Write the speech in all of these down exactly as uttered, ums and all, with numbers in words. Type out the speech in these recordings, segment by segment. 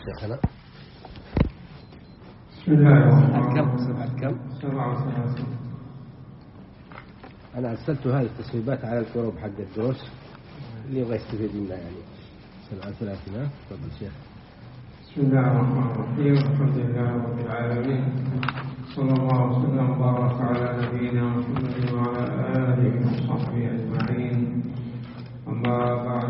شيخنا. بسم الله الرحمن الرحيم. كم سبعة كم؟ سبعة وثلاثين. أنا أرسلت هذه التسويبات على الجروب حق الدروس اللي يبغى يستفيد منها يعني. سبعة وثلاثين. تفضل شيخ. بسم الله الرحمن الرحيم. الحمد لله رب العالمين، صلى الله وسلم وبارك على نبينا محمد وعلى آله وصحبه أجمعين. أما بعد،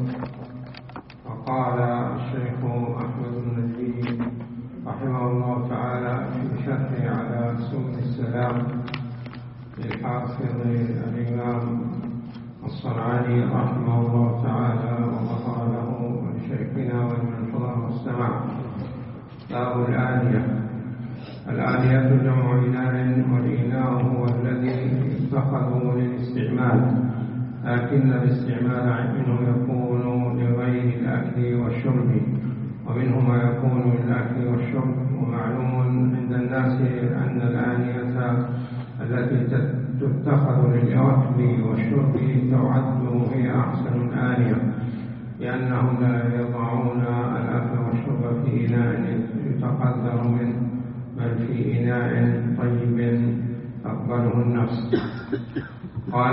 فقال الشيخ أحمد بن نجيب رحمه الله تعالى في شرحه على سبل السلام للحافظ الإمام الصنعاني رحمه الله تعالى وغفر له ولشيخنا ولمن حضر واستمع. باب الآنية. الآنية جمع إناء، والإناء هو الذي اتخذوا للاستعمال، لكن الاستعمال منه يكون لغير الأكل والشرب، ومنه ما يكون للأكل والشرب. ومعلوم عند الناس أن الآنية التي تتخذ للأكل والشرب تعد هي أحسن الآنية، لأنهم لا يضعون الأكل والشرب في إناء يتقدر منه، بل في إناء طيب تقبله النفس. قال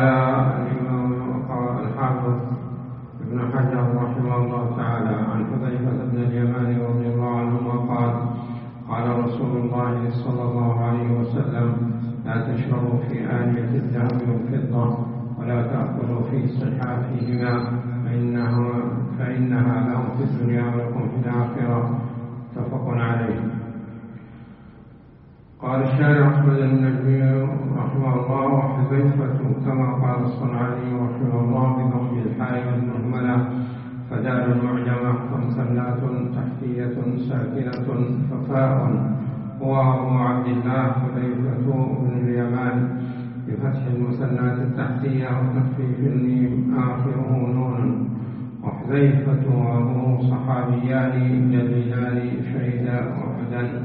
الحافظ ابن حجر رحمه الله تعالى عن حذيفة بن اليمان رضي الله عنه قال: قال رسول الله صلى الله عليه وسلم: لا تشربوا في آنية الذهب والفضة، ولا تأكلوا في صحافهما، فإنها, فإنها لهم في الدنيا ولكم في الآخرة. متفق عليه. قال الشارع أحمد النجمي رحمه الله: وحذيفة كما قال الصنعاني رحمه الله بضم الحاء والمهملة، فدال معجمة مثنات تحتية ساكنة ففاء. هو أبو عبد الله حذيفة بن اليمان بفتح المثنات التحتية وتخفيف الميم آخره نون. وحذيفة وأبوه صحابيان جليلان شهيدا أحدا.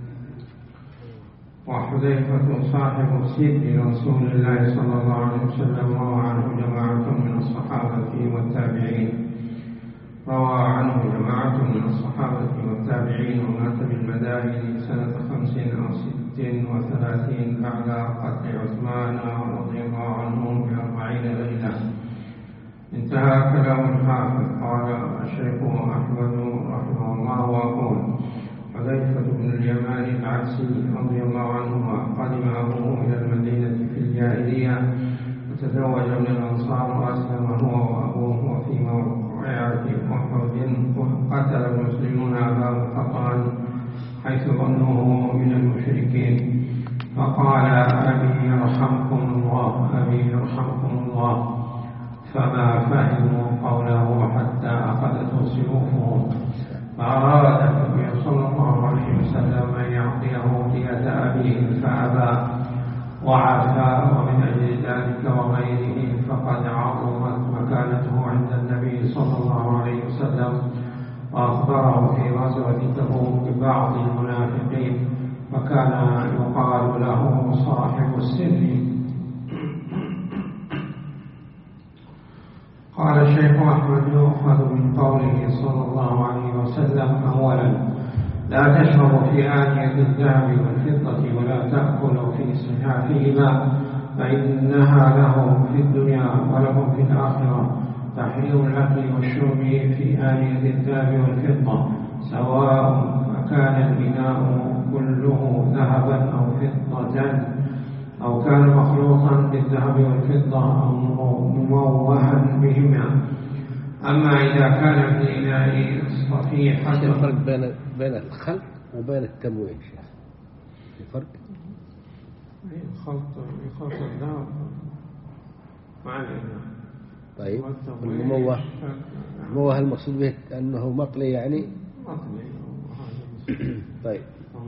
وحذيفة صاحب سر رسول الله صلى الله عليه وسلم، روى عنه جماعة من الصحابة والتابعين روى عنه جماعة من الصحابة والتابعين ومات بالمدائن سنة خمس أو ست وثلاثين بعد قتل عثمان رضي الله عنه بأربعين ليلة. انتهى كلام الحافظ. قال الشيخ أحمد رحمه الله: وأقول حذيفة بن اليمان العبسي رضي الله عنهما قدم أبوه إلى المدينة في الجاهلية وتزوج من الأنصار وأسلم هو وأبوه. وفي موقعة أحد قتل المسلمون أبا القطان حيث ظنوه من المشركين، فقال: أبي يرحمكم الله، أبي يرحمكم الله. فما فهموا قوله حتى أخذته سيوفهم، فأراد النبي صلى الله عليه وسلم أن يعطيه دية أبيه فأبى وعفى. ومن أجل ذلك وغيره فقد عظمت مكانته عند النبي صلى الله عليه وسلم، وأخبره في غزوة تبوك ببعض المنافقين، فكان يقال له صاحب السر. قال الشيخ أحمد: يؤخذ من قوله صلى الله عليه وسلم: أولا لا تشربوا في آنية الذهب والفضة، ولا تأكلوا في صحافهما، فإنها لهم في الدنيا ولهم في الآخرة. تحريم الأكل والشرب في آنية الذهب والفضة سواء كان الإناء كله ذهبا أو فضة، أو كان مخلوطا بالذهب والفضة أو مموها بهما. أما إذا كان في إناء صفيحة. الفرق بين بين الخلط وبين التمويه شيخ؟ في فرق؟ الخلط يخلط الذهب مع الإناء. طيب المموه، المموه المقصود به أنه مطلي يعني؟ مطلي. طيب.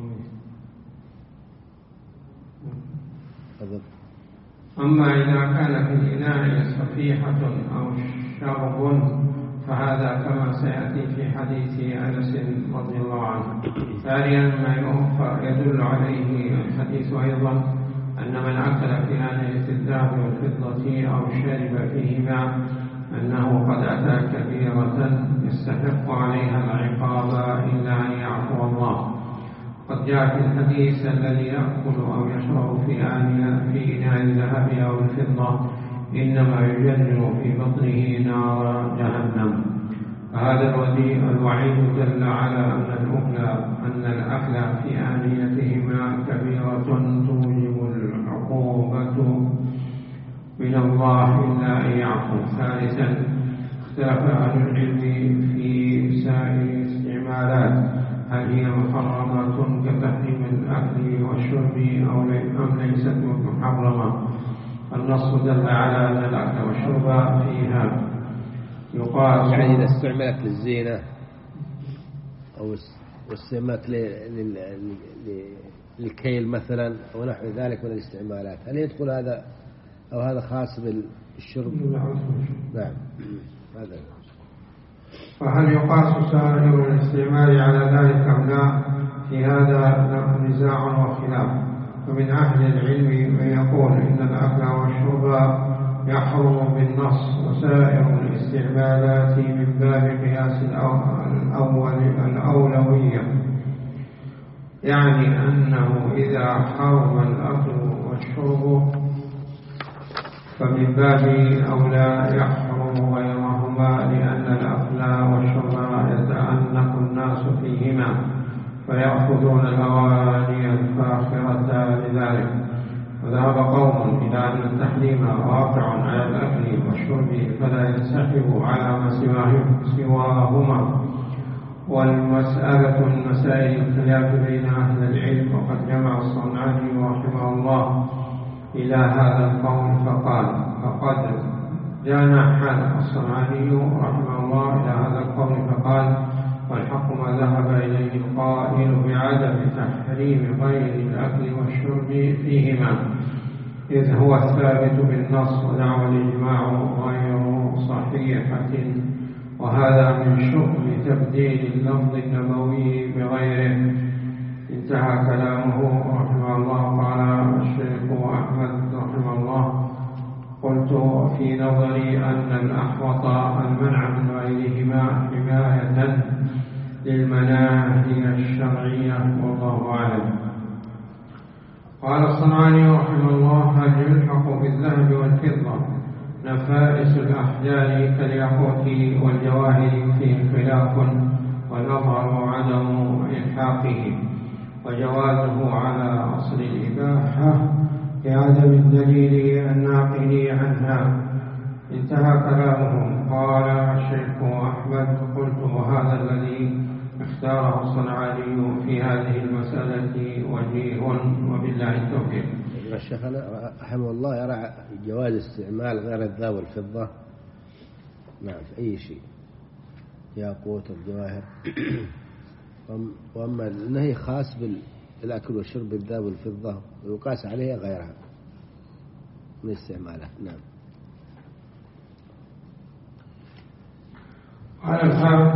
أما إذا كان في الإناء صفيحة أو شرب فهذا كما سيأتي في حديث أنس رضي الله عنه. ثانيا ما يدل عليه الحديث أيضا أن من أكل في آنية الذهب والفضة أو شرب فيهما أنه قد أتى كبيرة يستحق عليها العقاب إلا وقد جاء في الحديث الذي يأكل أو يشرب في آنية في إناء الذهب أو الفضة إنما يجرر في بطنه نار جهنم. فهذا الوعيد دل على أن الأكل أن الأكل في آنيتهما كبيرة توجب العقوبة من الله إلا أن يعفو. ثالثا اختلف أهل العلم في سائر الاستعمالات، هل هي محرمة كتحريم الأكل والشرب أم ليست محرمة؟ النص دل على أن الأكل والشرب فيها يقاس، يعني إذا استعملت للزينة أو استعملت للكيل مثلا ونحو ذلك من الاستعمالات، هل يدخل هذا أو هذا خاص بالشرب؟ نعم. هذا فهل يقاس سائر الاستعمال على ذلك أم لا؟ في هذا نزاع وخلاف. فمن أهل العلم من يقول إن الأكل والشرب يحرم بالنص، وسائر الاستعمالات من باب قياس الأول الأولوية، يعني أنه إذا حرم الأكل والشرب فمن باب أولى يحرم غيرهما، لأن الأكل والشرب يتأنق الناس فيهما فيأخذون الأواني الفاخرة لذلك. وذهب قوم إلى أن التحريم واقع على الأكل والشرب فلا ينسحب على ما سواهما. والمسألة من مسائل الخلاف بين أهل العلم، وقد جمع الصنعاني رحمه الله إلى هذا القول فقال فقد جانح الصنعاني رحمه الله إلى هذا القول فقال والحق ما ذهب إليه القائل بعدم تحريم غير الأكل والشرب فيهما، إذ هو الثابت بالنص، ودعوى الإجماع غير صحيحة، وهذا من شؤم تبديل اللفظ النبوي بغيره. انتهى كلامه رحمه الله. قال الشيخ أحمد رحمه الله: قلت في نظري أن الأحوط المنع من غيرهما حماية للمناهي الشرعية، والله أعلم. قال الصنعاني رحمه الله: هل يلحق بالذهب والفضة نفائس الأحجار كالياقوت والجواهر فيه خلاف، والأظهر عدم إلحاقه وجوازه على أصل الإباحة لعدم الدليل الناقل عنها. انتهى كلامه. قال الشيخ أحمد: قلت وهذا الذي اختاره الصنعاني في هذه المسألة وجيه، وبالله التوفيق. الشيخ رحمه الله يرى جواز استعمال غير الذهب والفضة نعم في أي شيء، ياقوت الجواهر، وأما النهي خاص بالأكل والشرب بالذهب والفضة ويقاس عليها غيرها من استعمالها. نعم. قال الحافظ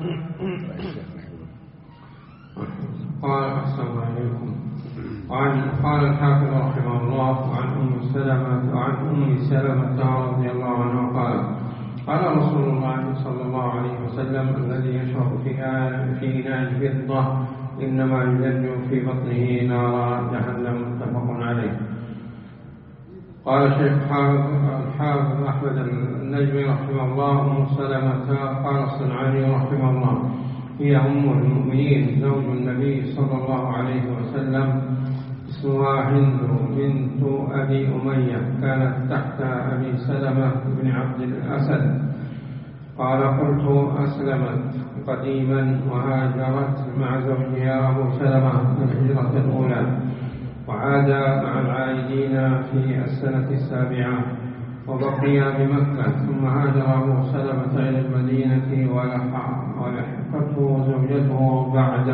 قال السلام عليكم. قال الحافظ رحمه الله: وعن أم سلمة وعن أم سلمة رضي الله عنها قال: قال رسول الله صلى الله عليه وسلم: الذي يشرب في في إناء الفضة إنما يجرر في بطنه نار جهنم، متفق عليه. قال الشيخ الحافظ أحمد النجمي رحمه الله: أم سلمة قال الصنعاني رحمه الله: هي أم المؤمنين زوج النبي صلى الله عليه وسلم، اسمها هند بنت أبي أمية، كانت تحت أبي سلمة بن عبد الأسد. قال: قلت أسلمت قديما وهاجرت مع زوجها أبو سلمة الهجرة الأولى، وعاد مع العائدين في السنة السابعة، وبقي بمكة، ثم هاجر أبو سلمة إلى المدينة ولحقته زوجته بعد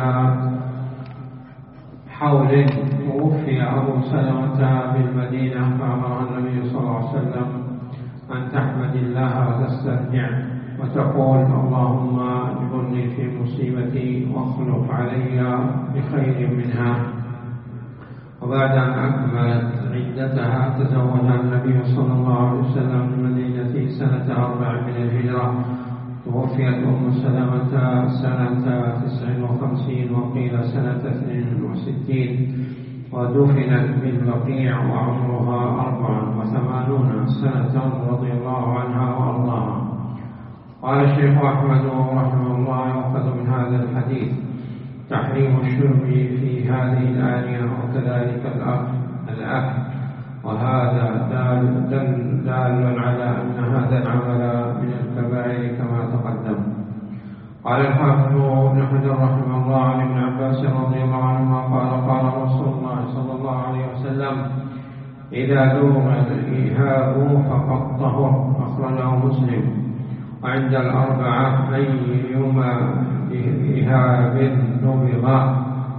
حول، توفي أبو سلمة بالمدينة، فأمر النبي صلى الله عليه وسلم أن تحمد الله وتسترجع وتقول: اللهم اجبرني في مصيبتي واخلف علي بخير منها. وبعد أن أكملت عدتها تزوجها النبي صلى الله عليه وسلم بالمدينة سنة أربع من الهجرة، توفيت أم سلمة سنة تسع وخمسين وقيل سنة اثنين وستين، ودفنت بالبقيع وعمرها أربع وثمانون سنة رضي الله عنها وأرضاها. قال الشيخ أحمد رحمه الله: يؤخذ من هذا الحديث تحريم الشرب في هذه الآنية وكذلك الأكل، وهذا دال, دل دال على أن هذا العمل من الكبائر كما تقدم. قال الحافظ ابن حجر رحمه الله عن ابن عباس رضي الله عنهما قال: قال رسول الله صلى الله عليه وسلم: إذا دور الإيهاب فقد طهر. أخرجه مسلم. وعند الأربعة أيما إيهاب نبغ.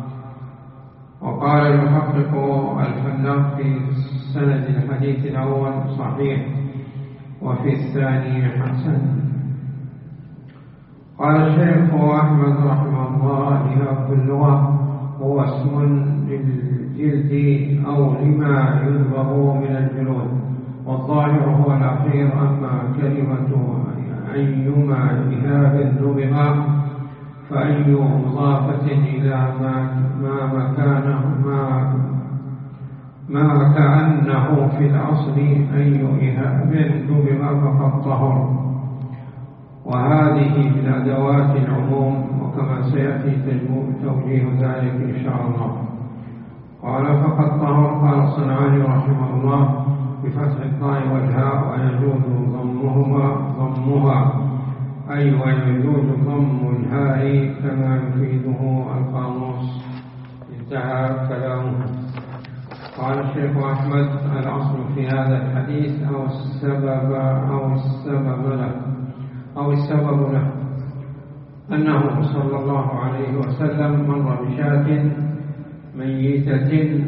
وقال المحقق الفلاق في سند الحديث الأول صحيح وفي الثاني حسن. قال الشيخ أحمد رحمه الله: إيهاب اللغة هو اسم للجلد أو لما يلبغ من الجلود، والظاهر هو الأخير. أما كلمة أيما إيهاب نبغ فأي مضافة إلى ما ما مكانه ما ما كأنه في الأصل أي إيهاب نبغ فقد طهر. وهذه من أدوات العموم، وكما سيأتي توجيه ذلك إن شاء الله. قال: فقد طهر. قال الصنعاني رحمه الله بفتح الطاء والهاء: ويجوز ضمهما ضمها أي ويجوز ضم الهاء كما يفيده القاموس. انتهى كلامه. قال الشيخ أحمد: الأصل في هذا الحديث أو السبب أو السبب له أو السبب له أنه صلى الله عليه وسلم مر بشاة ميتة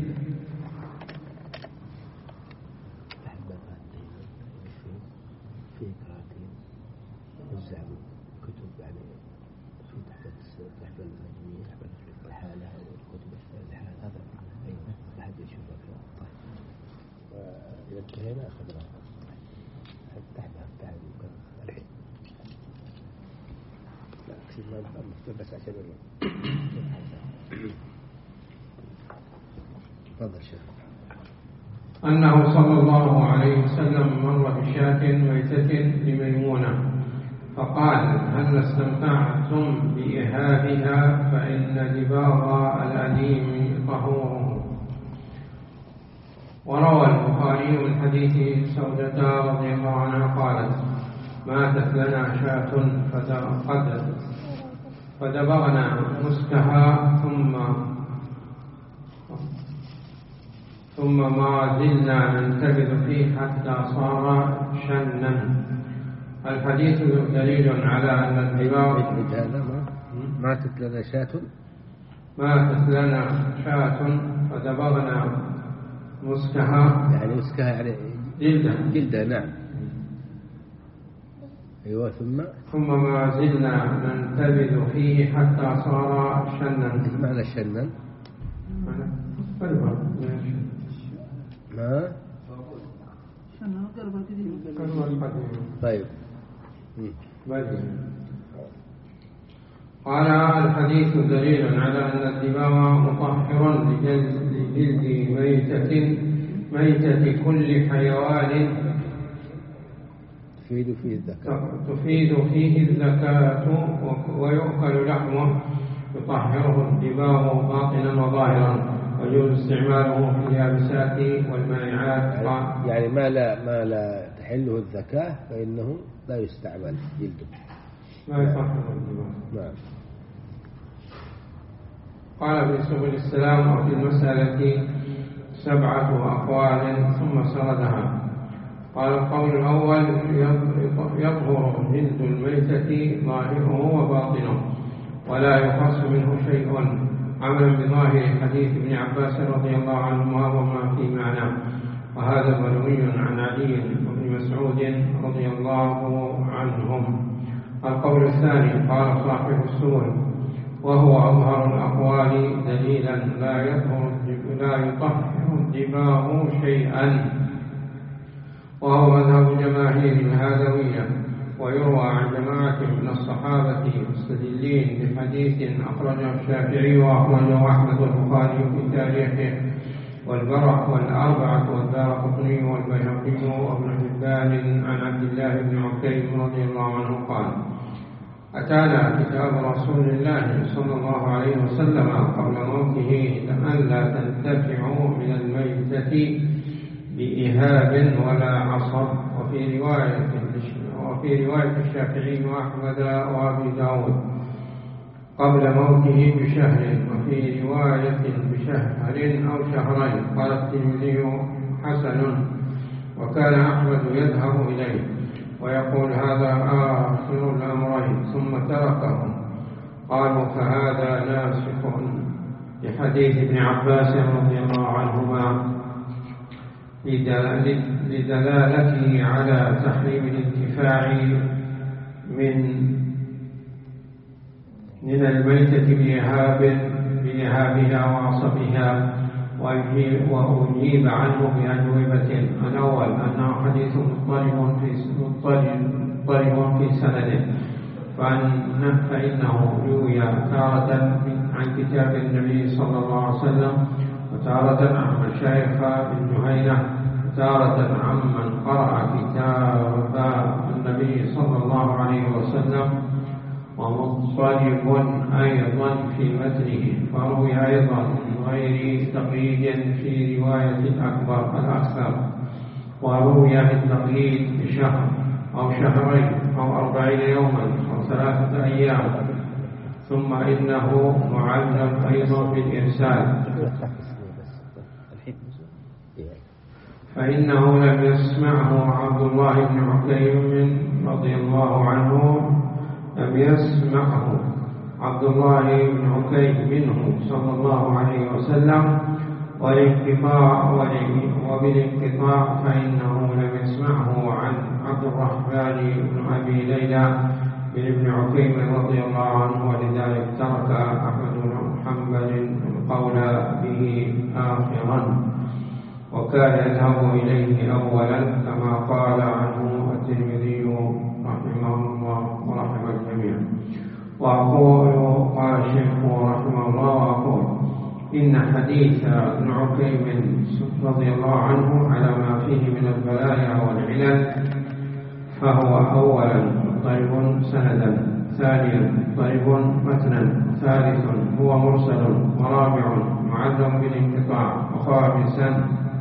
انتهينا أخذناها تحت تحت الحين. لا أكسب ما مكتوب بس عشان تفضل شيخ. أنه صلى الله عليه وسلم مر بشاة ميتة لميمونة فقال: هل استمتعتم بإهابها فإن دباغ الأليم طهور. وروى البخاري من حديث سودة رضي الله عنها قالت: ماتت لنا شاة فدبغنا مسكها ثم ثم ما زلنا ننتبذ فيه حتى صار شنا. الحديث دليل على أن الدباغ ماتت لنا شاة ماتت لنا شاة فدبغنا مسكها، يعني مسكها يعني جلدة جلدة. نعم. أيوة. ثم ثم ما زلنا ننتبذ فيه حتى صار شنا. ايش معنى شنا؟ قربا ما شنا قربا قربا. طيب. قال: الحديث دليل على أن الدماء مطهر لجلد ميتة ميتة كل حيوان تفيد فيه الزكاة تفيد فيه الزكاة ويؤكل لحمه يطهره الدماء باطنا وظاهرا، ويجوز استعماله في اليابسات والمائعات. يعني ما لا ما لا تحله الزكاة فإنه لا يستعمل جلده، لا يطهر الدماء. نعم. قال في سبل السلام: وفي المسألة سبعة أقوال ثم سردها. قال: القول الأول: يطهر جلد الميتة ظاهره وباطنه ولا يخص منه شيء، عملا بظاهر حديث ابن عباس رضي الله عنهما وما في معناه، وهذا مروي عن علي بن مسعود رضي الله عنهم. القول الثاني: قال صاحب السور: وهو أظهر الأقوال دليلا لا يطهر لا يطهر الدماء شيئا، وهو مذهب جماهير الهادوية ويروى عن جماعة من الصحابة مستدلين بحديث أخرجه الشافعي وأخرجه أحمد والبخاري في تاريخه والبراء والأربعة والدارقطني والبيهقي وابن حبان عن عبد الله بن عكيم رضي الله عنه قال: أتانا كتاب رسول الله صلى الله عليه وسلم قبل موته أن لا تنتفعوا من الميتة بإهاب ولا عصب، وفي رواية وفي رواية الشافعي وأحمد وأبي داود قبل موته بشهر، وفي رواية بشهر أو شهرين. قال الترمذي: حسن. وكان أحمد يذهب إليه ويقول: هذا آخر الأمرين، ثم تركه. قالوا: فهذا ناسخ لحديث ابن عباس رضي الله عنهما لدلالته على تحريم الانتفاع من من الميتة بإهاب بإهابها وعصبها. وأجيب عنه بأجوبة: الأول أنه حديث مضطرب في مضطرب في سنده، فإنه روي تارة عن كتاب النبي صلى الله عليه وسلم، وتارة عن مشايخ بن جهينة، وتارة عن من قرأ كتاب النبي صلى الله عليه وسلم، ومضطرب أيضا في متنه، فروي أيضا من غير تقييد في رواية الأكبر الأكثر، وروي بالتقييد بشهر أو شهرين أو أربعين يوما أو ثلاثة أيام. ثم إنه معلم أيضا بالإرسال، فإنه لم يسمعه عبد الله بن عكيم رضي الله عنه لم يسمعه عبد الله بن عكيم منه صلى الله عليه وسلم، والانقطاع وبالانقطاع فإنه لم يسمعه عن عبد الرحمن بن أبي ليلى بن ابن عكيم رضي الله عنه، ولذلك ترك أحمد بن حنبل القول به آخرا، وكان يذهب إليه أولا كما قال عنه الترمذي رحمه الله ورحمه الجميع. وأقول قال الشيخ رحمه الله: وأقول إن حديث ابن عكيم رضي الله عنه على ما فيه من البلايا والعلل، فهو أولا مضطرب سندا، ثانيا مضطرب متنا، ثالث هو مرسل، ورابع معلم بالانقطاع، وخامسا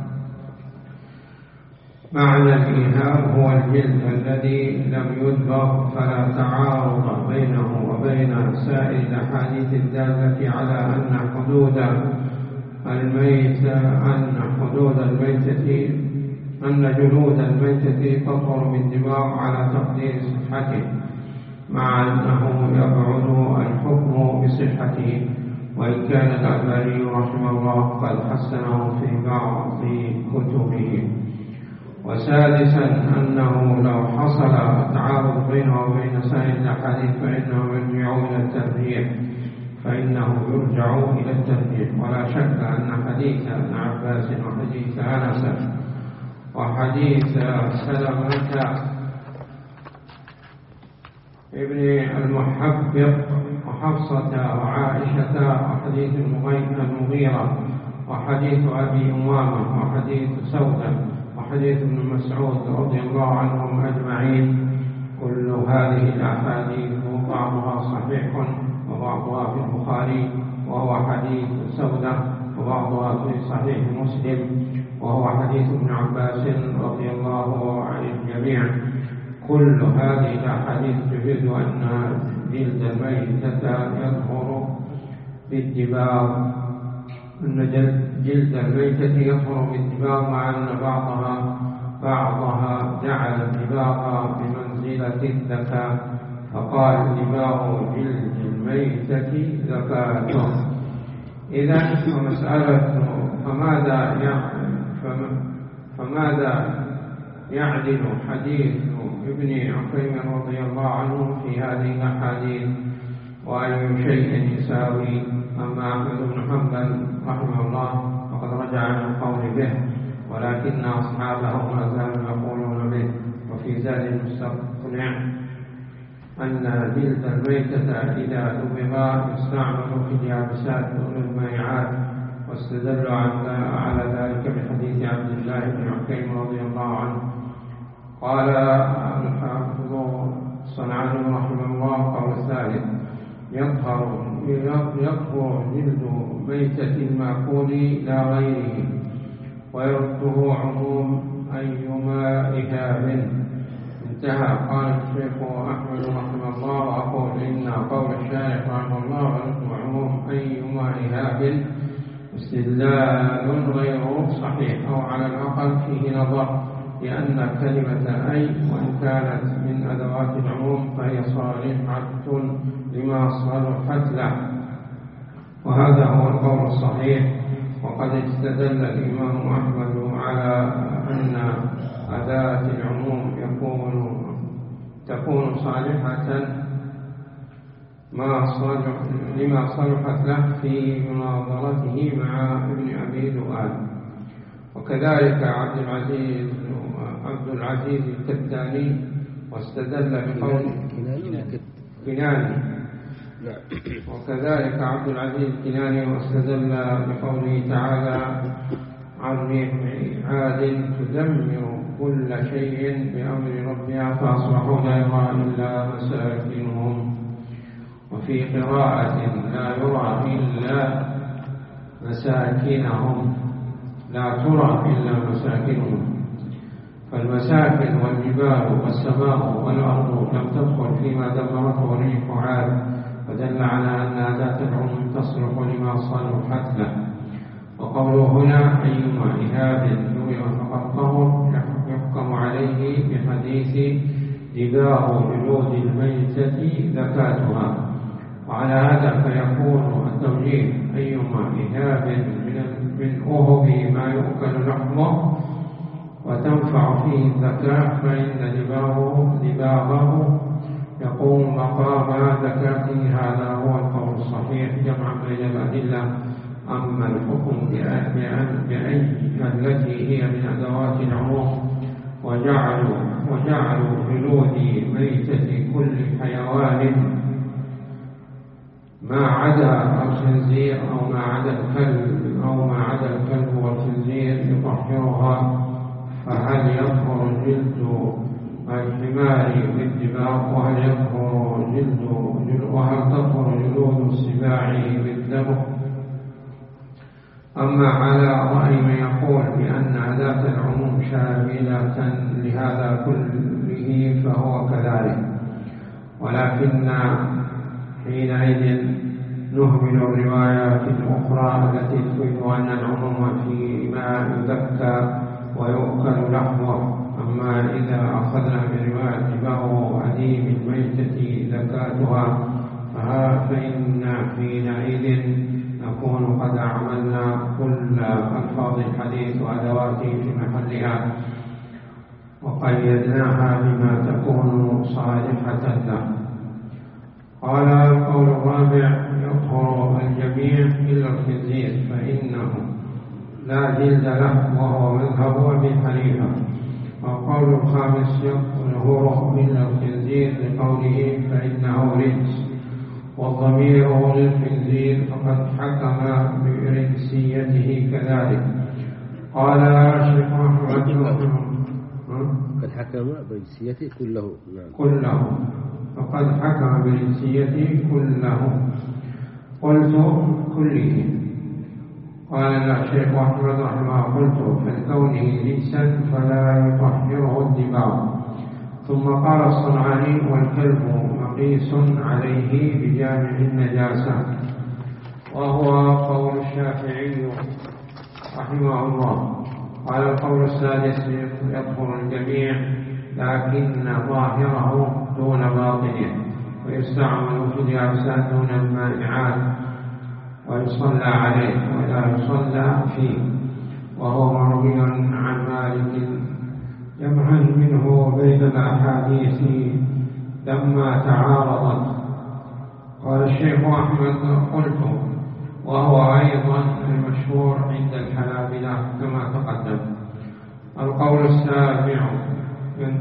معنى الإيهاب هو الجلد الذي لم يدبغ، فلا تعارض بينه وبين سائر الأحاديث الدالة على أن حدود الميت أن حدود الميتة أن جلود الميتة تطهر بالدماغ على تقدير صحته، مع أنه يبعد الحكم بصحته، وإن كان الألباني رحمه الله قد حسنه في بعض كتبه. وسادسا أنه لو حصل تعارض بينه وبين سائر الأحاديث فإنه يرجع إلى الترجيح فإنه يرجع إلى الترجيح ولا شك أن حديث ابن عباس وحديث أنس وحديث سلمة ابن المحبق وحفصة وعائشة وحديث المغيرة وحديث أبي أمامة وحديث سودة وحديث ابن مسعود رضي الله عنهم أجمعين، كل هذه الأحاديث بعضها صحيح وبعضها في البخاري وهو حديث سودة، وبعضها في صحيح مسلم وهو حديث ابن عباس رضي الله عن الجميع. كل هذه الأحاديث تفيد أن جلد الميتة يطهر بالدباغ، أن جلد الميتة يطهر بالدباغ، مع أن بعضها بعضها جعل الدباغ بمنزلة الذكاء، فقال دباغ جلد الميتة زكاة. إذا فمسألة فماذا فماذا يعدل حديث ابن عكيم رضي الله عنه في هذه الأحاديث، وأي شيء يساوي؟ أما أحمد بن حنبل رحمه الله فقد رجع عن القول به، ولكن أصحابه ما زالوا يقولون به. وفي زاد المستقنع أن جلد الميتة إذا دبغ يستعمل في اليابسات دون المائعات، واستدلوا على ذلك بحديث عبد الله بن عكيم رضي الله عنه. قال الحافظ صنعاني رحمه الله قول الثالث: يظهر يطهر جلد ميتة المأكول لا غيره، ويرده عموم أيما إهاب. انتهى. قال الشيخ أحمد رحمه الله: وأقول إن قول الشارع رحمه الله يرده عموم أيما إهاب استدلال غير صحيح، أو على الأقل فيه نظر، لأن كلمة أي وإن كانت من أدوات العموم فهي صالحة لما صلحت له، وهذا هو القول الصحيح. وقد استدل الإمام أحمد على أن أداة العموم يكون تكون صالحة ما صلح لما صلحت له في مناظرته مع ابن أبي ذؤاب. وكذلك عبد العزيز عبد العزيز الكتاني واستدل بقول كناني وكذلك عبد العزيز الكناني واستدل بقوله تعالى: عن ريح عاد تدمر كل شيء بأمر ربها فأصبحوا لا يرى إلا مساكنهم. وفي قراءة: لا يرى إلا مساكنهم، لا ترى إلا مساكنهم. فالمساكن والجبال والسماء والأرض لم تدخل فيما دمرته ريح عاد، فدل على أن أداة العموم تصلح لما صلحت له. وقوله هنا: أيما إهاب ذوي فقد طهر، يحكم عليه بحديث دباغ جلود الميتة زكاتها. وعلى هذا فيكون التوجيه: أيما إهاب من أهب ما يؤكل لحمه وتنفع فيه الزكاة، فإن دباغه دباغه يقوم مقام زكاته. هذا هو القول الصحيح جمعا بين الأدلة. أما الحكم بأي التي هي من أدوات العموم وجعلوا وجعلوا جلود ميتة كل حيوان ما عدا الخنزير أو ما عدا الكلب أو ما عدا الكلب والخنزير يطهرها، فهل يطهر جلد الحمار بالدماغ؟ وهل يطهر جلد وهل تطهر جلود السباع بالدم؟ أما على رأي من يقول بأن أداة العموم شاملة لهذا كله فهو كذلك، ولكن حينئذ نهمل الروايات الأخرى التي تفيد أن العموم فيما يذكى ويؤكل لحمه. أما إذا أخذنا برواية دباغ أديم الميتة زكاتها فإن حينئذ نكون قد أعملنا كل ألفاظ الحديث وأدواته في محلها وقيدناها بما تكون صالحة له. قال القول الرابع: يطهر الجميع إلا الخنزير فإنه لا جلد له، وهو مذهب أبي حنيفة. والقول الخامس: يطهر إلا الخنزير لقوله فإنه رجس، والضمير للخنزير فقد حكم برجسيته كذلك. قال الشيخ أحمد قد حكم برجسيته كله كله فقد حكم برجسيته كله. قلت كله. قال الشيخ أحمد رحمه: قلت فلكونه رجسا فلا يطهره الدماغ. ثم قال الصنعاني: والكلب مقيس عليه بجامع النجاسة، وهو قول الشافعي رحمه الله. قال القول السادس: يطهر الجميع لكن ظاهره دون باطنه، ويستعمل في اليابسات دون المائعات، ويصلى عليه ولا يصلى فيه، وهو مروي عن مالك جمعا منه بين الأحاديث لما تعارضت. قال الشيخ أحمد: قلت وهو أيضا المشهور عند الحنابلة كما تقدم. القول السابع: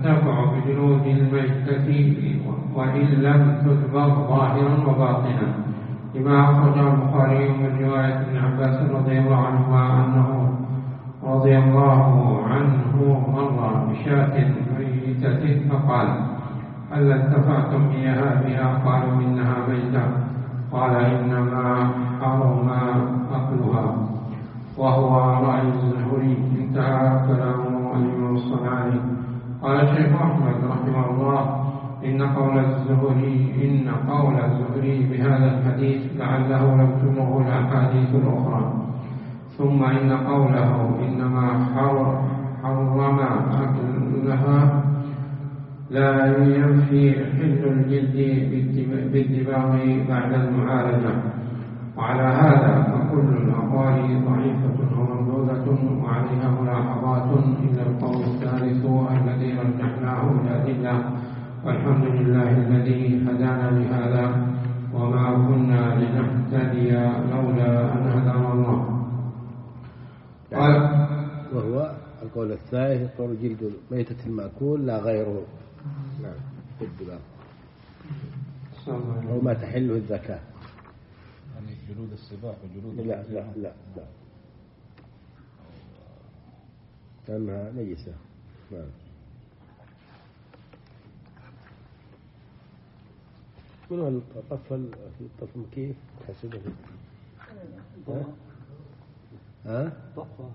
تنتفع بجلود الميتة وإن لم تدبغ ظاهرا وباطنا، لما أخرجه البخاري من رواية ابن عباس رضي الله عنهما أنه رضي الله عنه مر بشاة ميتة فقال: هل انتفعتم بها بها؟ قالوا: إنها ميتة. قال: إنما حرم أكلها، وهو رأي الزهري. انتهى كلام الإمام الصنعاني. قال الشيخ أحمد رحمه الله: إن قول الزهري إن قول الزهري بهذا الحديث لعله لم تبلغه الأحاديث الأخرى. ثم إن قوله إنما حرم أكلها لا ينفي حل الجلد بالدباغ بعد المعالجة. وعلى هذا فكل الأقوال ضعيفة ومردودة وعليها ملاحظات، إلا القول الثالث الذي رجحناه الأدلة. والحمد لله الذي هدانا لهذا، وما كنا لنهتدي لولا أن هدانا الله. قال: وهو القول الثالث قول جلد ميتة المأكول لا غيره. نعم، بالدباغ أو ما تحله الزكاة. يعني جلود السباع وجلود لا لا لا لا لأنها نجسة. نعم. من هو الطفل في الطفل كيف تحسبه؟ ها؟ طفة.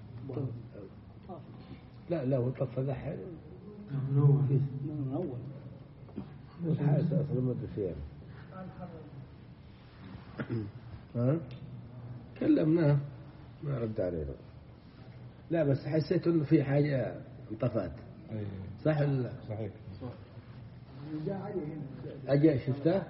لا لا هو الطفل ذا حلو. من من أول. والحاسة أصلا ما بفيها. ها؟ كلمناه ما رد علينا. لا بس حسيت إنه في حاجة انطفأت. صح ولا لا؟ صحيح. أجي شفته؟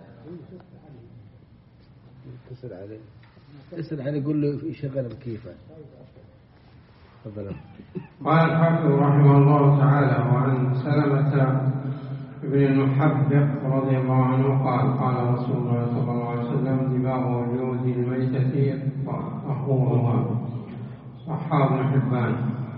اتصل عليه. اتصل عليه يقول له يشغل بكيفه. تفضل. قال الحافظ رحمه الله تعالى: وعن سلمة بن المحبق رضي الله عنه قال: قال رسول الله صلى الله عليه وسلم: دماغ وجود الميتة طهورها. صححه ابن حبان.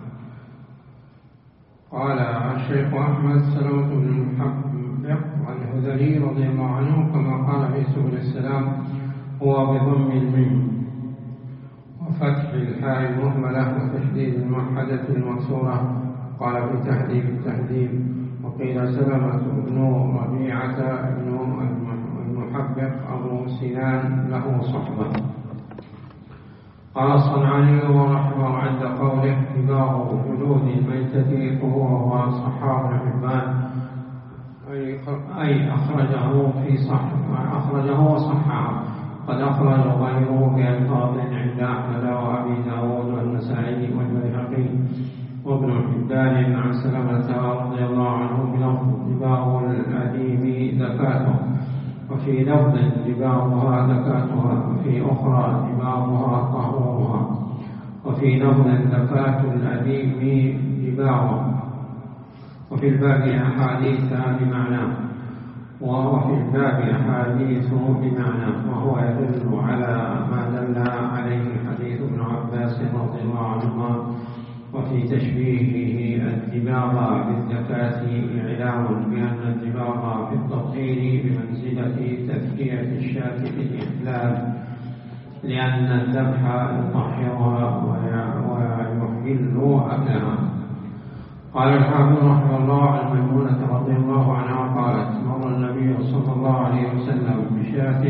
قال الشيخ أحمد: سلمة بن المحبق الهذلي رضي الله عنه كما قال في سبل السلام هو بضم الميم وفتح الحاء المهملة وتشديد الموحدة المكسورة. قال في تهذيب التهذيب: وقيل سلمة بن ربيعة بن المحبق أبو سنان له صحبة. قال الصنعاني ورحمه عند قوله: دماغ جلود الميتة فهو وصحاب الحبان، أي أخرجه في صح أخرجه وصححه. قد أخرج غيره بألفاظ عند أحمد وأبي داود والنسائي والبيهقي وابن حبان عن سلمة رضي الله عنه بلفظ: دباغ الأديم زكاته، وفي لفظ: دباغها زكاتها، وفي أخرى: دباغها طهورها، وفي لفظ: زكاة الأديم دباغه. وفي الباب أحاديث بمعناه وفي الباب أحاديث بمعناه وهو يدل على ما دل عليه حديث ابن عباس رضي الله عنهما. وفي تشبيهه الدباغ بالزكاة إعلام بأن الدباغ في التطهير بمنزلة تذكية الشاة في الإحلال، لأن الذبح يطهرها ويحل أكلها. قال الحافظ رحمه الله عن ميمونة رضي الله عنها قالت: مر النبي صلى الله عليه وسلم بشاة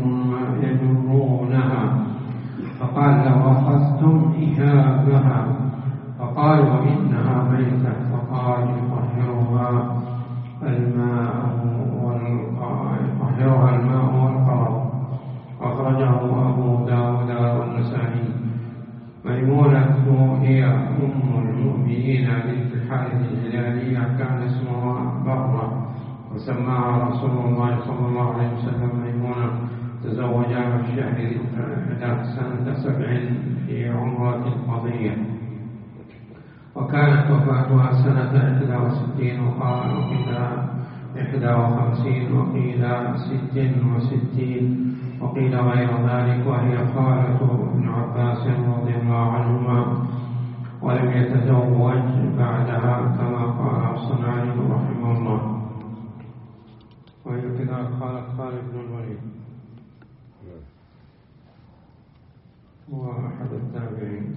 يجرونها فقال: لو أخذتم إهابها. فقالوا: إنها ميتة. فقال: يطهرها الماء يطهرها الماء والقرار. أخرجه أبو داود والنسائي. ميمونة هي أم المؤمنين بنت الحارث الهلالية، كان اسمها برة، وسماها رسول الله صلى الله عليه وسلم ميمونة. تزوجها في الشهر سنة سبع في عمرة القضية، وكانت وفاتها سنة إحدى وستين، وقال وقيل إحدى وخمسين، وقيل ست وستين، وقيل غير ذلك، وهي خالة ابن عباس رضي الله عنهما. ولم يتزوج بعدها كما قال الصنعاني رحمه الله. وهكذا قال خالد بن الوليد هو أحد التابعين.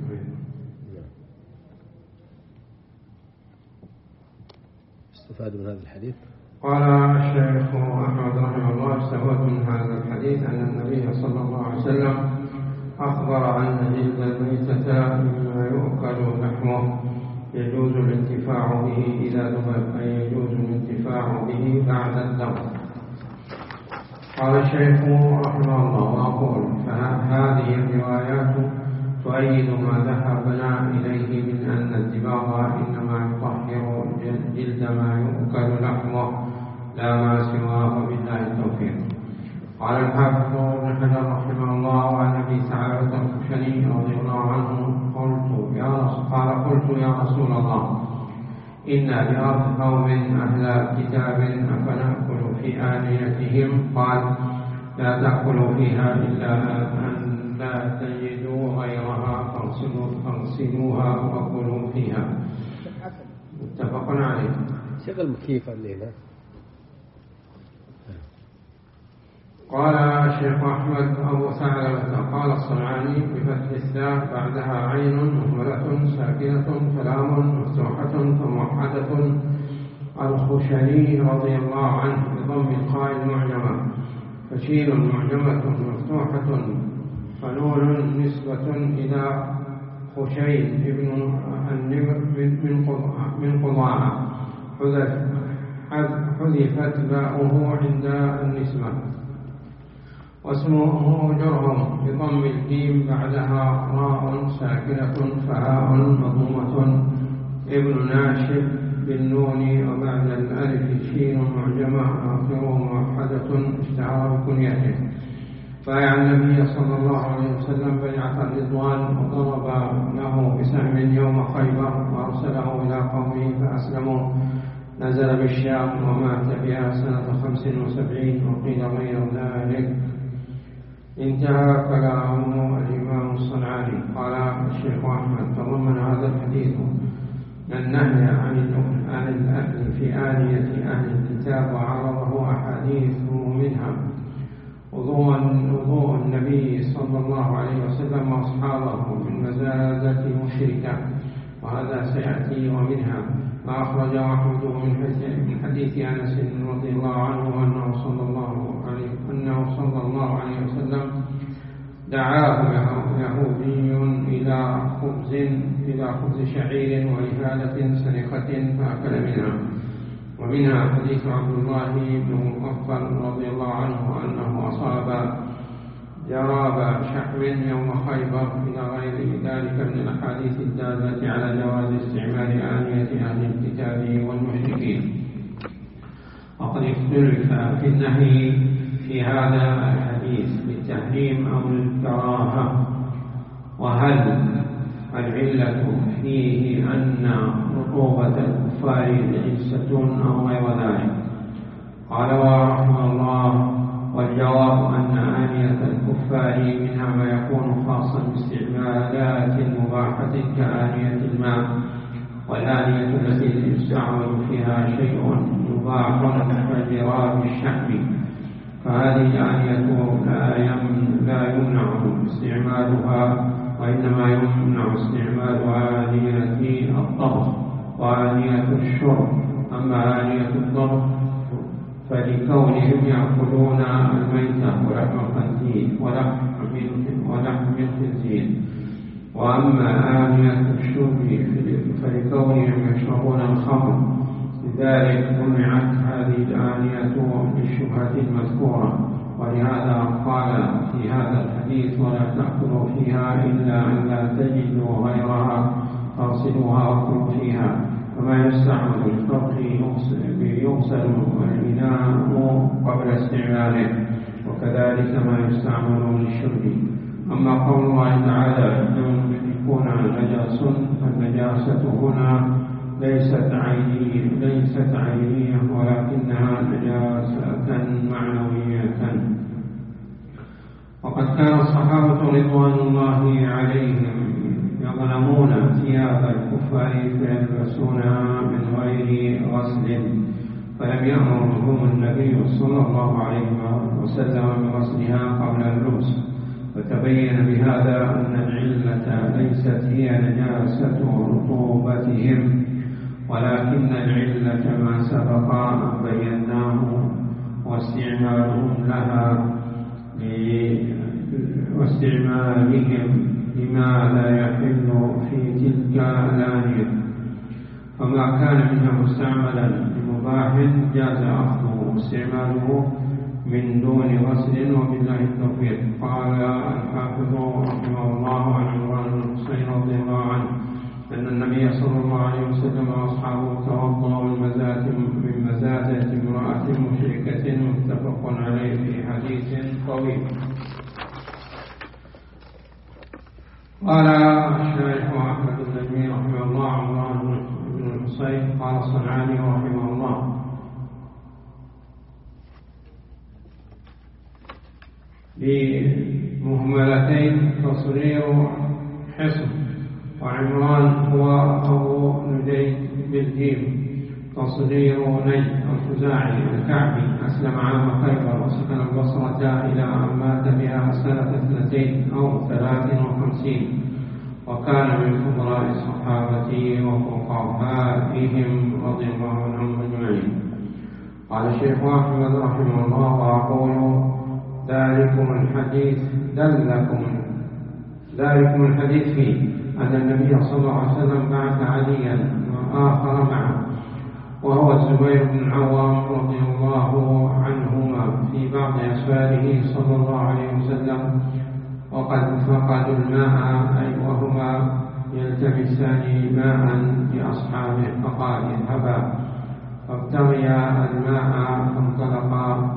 استفاد من هذا الحديث. قال الشيخ أحمد رحمه الله: استفاد من هذا الحديث أن النبي صلى الله عليه وسلم أخبر أن جلد الميتة مما يؤكل لحمه يجوز الانتفاع به إذا ذبح، أي يجوز الانتفاع به بعد الذبح. قال الشيخ رحمه الله: وأقول فهذه الروايات تؤيد ما ذهبنا إليه من أن الدباغ إنما يطهر جلد ما يؤكل لحمه لا ما سواه، وبالله التوفيق. قال الحافظ ابن حجر رحمه الله: وعن أبي ثعلبة الخشني رضي الله عنه قلت يا رسول قال قلت يا رسول الله، إن بأرض قوم أهل كتاب أفنأكل في آنيتهم؟ قال: لا تأكلوا فيها إلا أن لا تجدوا غيرها فاغسلوها وكلوا فيها. متفق عليه. شغل مكيف الليلة. قال الشيخ أحمد أبو ثعلبة قال الصنعاني بفتح الثاء بعدها عين مهملة ساكنة فلام مفتوحة فموحدة. الخشني رضي الله عنه بضم الخاء المعجمة، فشين معجمة مفتوحة، فنون نسبة إلى خشين ابن النمر من قضاعة، حذفت باؤه عند النسبة. واسمه جرهم بضم الجيم بعدها راء ساكنة فهاء مضمومة، ابن ناشب بالنون، وبعد الألف شين معجمة آخره موحدة اشتهر بكنيته. بايع النبي صلى الله عليه وسلم بيعة الرضوان وضرب له بسهم يوم خيبر وأرسله إلى قومه فأسلموا. نزل بالشام ومات بها سنة خمس وسبعين، وقيل غير ذلك. انتهى كلام الإمام الصنعاني. قال الشيخ أحمد: تضمن هذا الحديث النهي عن الأكل في آنية أهل الكتاب، وعرضه أحاديث منها وضوء النبي صلى الله عليه وسلم وأصحابه من مزادة مشركة، وهذا سيأتي. ومنها ما أخرجه أحمد من حديث أنس رضي الله عنه أنه صلى الله عليه أنه صلى الله عليه وسلم دعاه يهودي إلى خبز إلى خبز شعير وإهالة سنخة فأكل منها. ومنها حديث عبد الله بن مغفل رضي الله عنه أنه أصاب جراب شحم يوم خيبر، إلى غير ذلك من الأحاديث الدالة على جواز استعمال آنية أهل الكتاب والمشركين. وقد اختلف في النهي في هذا الحديث بالتحريم أو الكراهة، وهل العلة فيه أن رطوبة الكفار نجسة أو غير ذلك؟ قال ورحمه الله: والجواب أن آنية الكفار منها ما يكون خاصا باستعمالات مباحة كآنية الماء، والآنية التي يستعمل فيها شيء مباح كجراب الشحم، فهذه الآنية لا يمنع استعمالها، وإنما يمنع استعمال آنية الطبخ وآنية الشرب. أما آنية الطبخ فلكونهم يأكلون الميتة ولحم الخنزير ولحم الخنزير، وأما آنية الشرب فلكونهم يشربون الخمر، لذلك منعت هذه الآنية للشبهة المذكورة. ولهذا قال في هذا الحديث: ولا تأكلوا فيها إلا أن لا تجدوا غيرها فاغسلوها وكلوا فيها. فما يستعمل للطبخ يغسل الإناء قبل استعماله، وكذلك ما يستعمل للشرب. أما قول الله تعالى: إنهم يشركون نجاس، فالنجاسة هنا ليست عينية ليست عينية ولكنها نجاسة معنوية. وقد كان الصحابة رضوان الله عليهم ينامون ثياب الكفار فيلبسونها من غير غسل، فلم يأمرهم النبي صلى الله عليه وسلم بغسلها قبل اللبس. فتبين بهذا أن العلة ليست هي نجاسة رطوبتهم، ولكن العلة ما سبق أن بيناه واستعمالهم لها واستعمالهم لما لا يحل في تلك الآنية. فما كان منها مستعملا لمباح جاز أخذه واستعماله من دون غسل، وبالله التوفيق. قال الحافظ رحمه الله عن عمران بن حسين رضي الله عنه أن النبي صلى الله عليه وسلم وأصحابه توضأوا من مزازة امرأة مشركة، متفق عليه في حديث طويل. قال الشيخ أحمد بن جميل رحمه الله عمران بن الحسين قال الصنعاني رحمه الله: بمهملتين تصرير حصن، وعمران هو أبو نديد بالجيم تصرير ني الخزاعي الكعبي، أسلم عام خيبر وسكن البصرة إلى أن مات بها سنة اثنتين أو ثلاث وخمسين، وكان من فضلاء الصحابة وفقهائهم رضي الله عنهم أجمعين. قال الشيخ أحمد رحمه الله: وأقول ذلكم الحديث دلكم ذلكم الحديث فيه أن النبي صلى الله عليه وسلم بعث عليا وآخر معه، وهو الزبير بن العوام رضي الله عنهما، في بعض أسفاره صلى الله عليه وسلم، وقد فقدوا الماء أي وهما يلتمسان ماء لأصحابه، فقال: اذهبا فابتغيا الماء، فانطلقا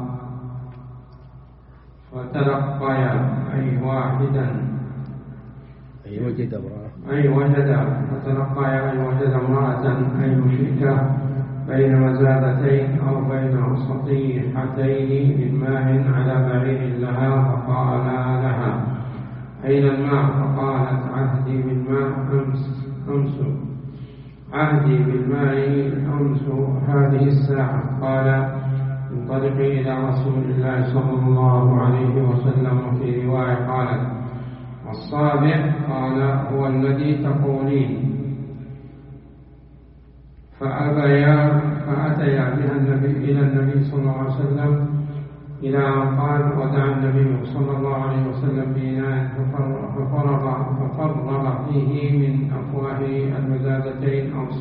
فتلقيا أي واحدا أي وجد امرأة أي وجد فتلقيا أي وجد امرأة أي مشركة بين مزادتين أو بين سطيحتين من ماء على بعير لها، فقال لها: أين الماء؟ فقالت: عهدي بالماء أمس أمس عهدي بالماء أمس هذه الساعة. قال: انطلقي إلى رسول الله صلى الله عليه وسلم. وفي رواية قالت: الصابع؟ قال: هو الذي تقولين. فأبيا فأتيا بها النبي إلى النبي صلى الله عليه وسلم، إلى أن قال: ودعا النبي صلى الله عليه وسلم بإناء ففرغ ففرغ فيه من أفواه المزادتين أو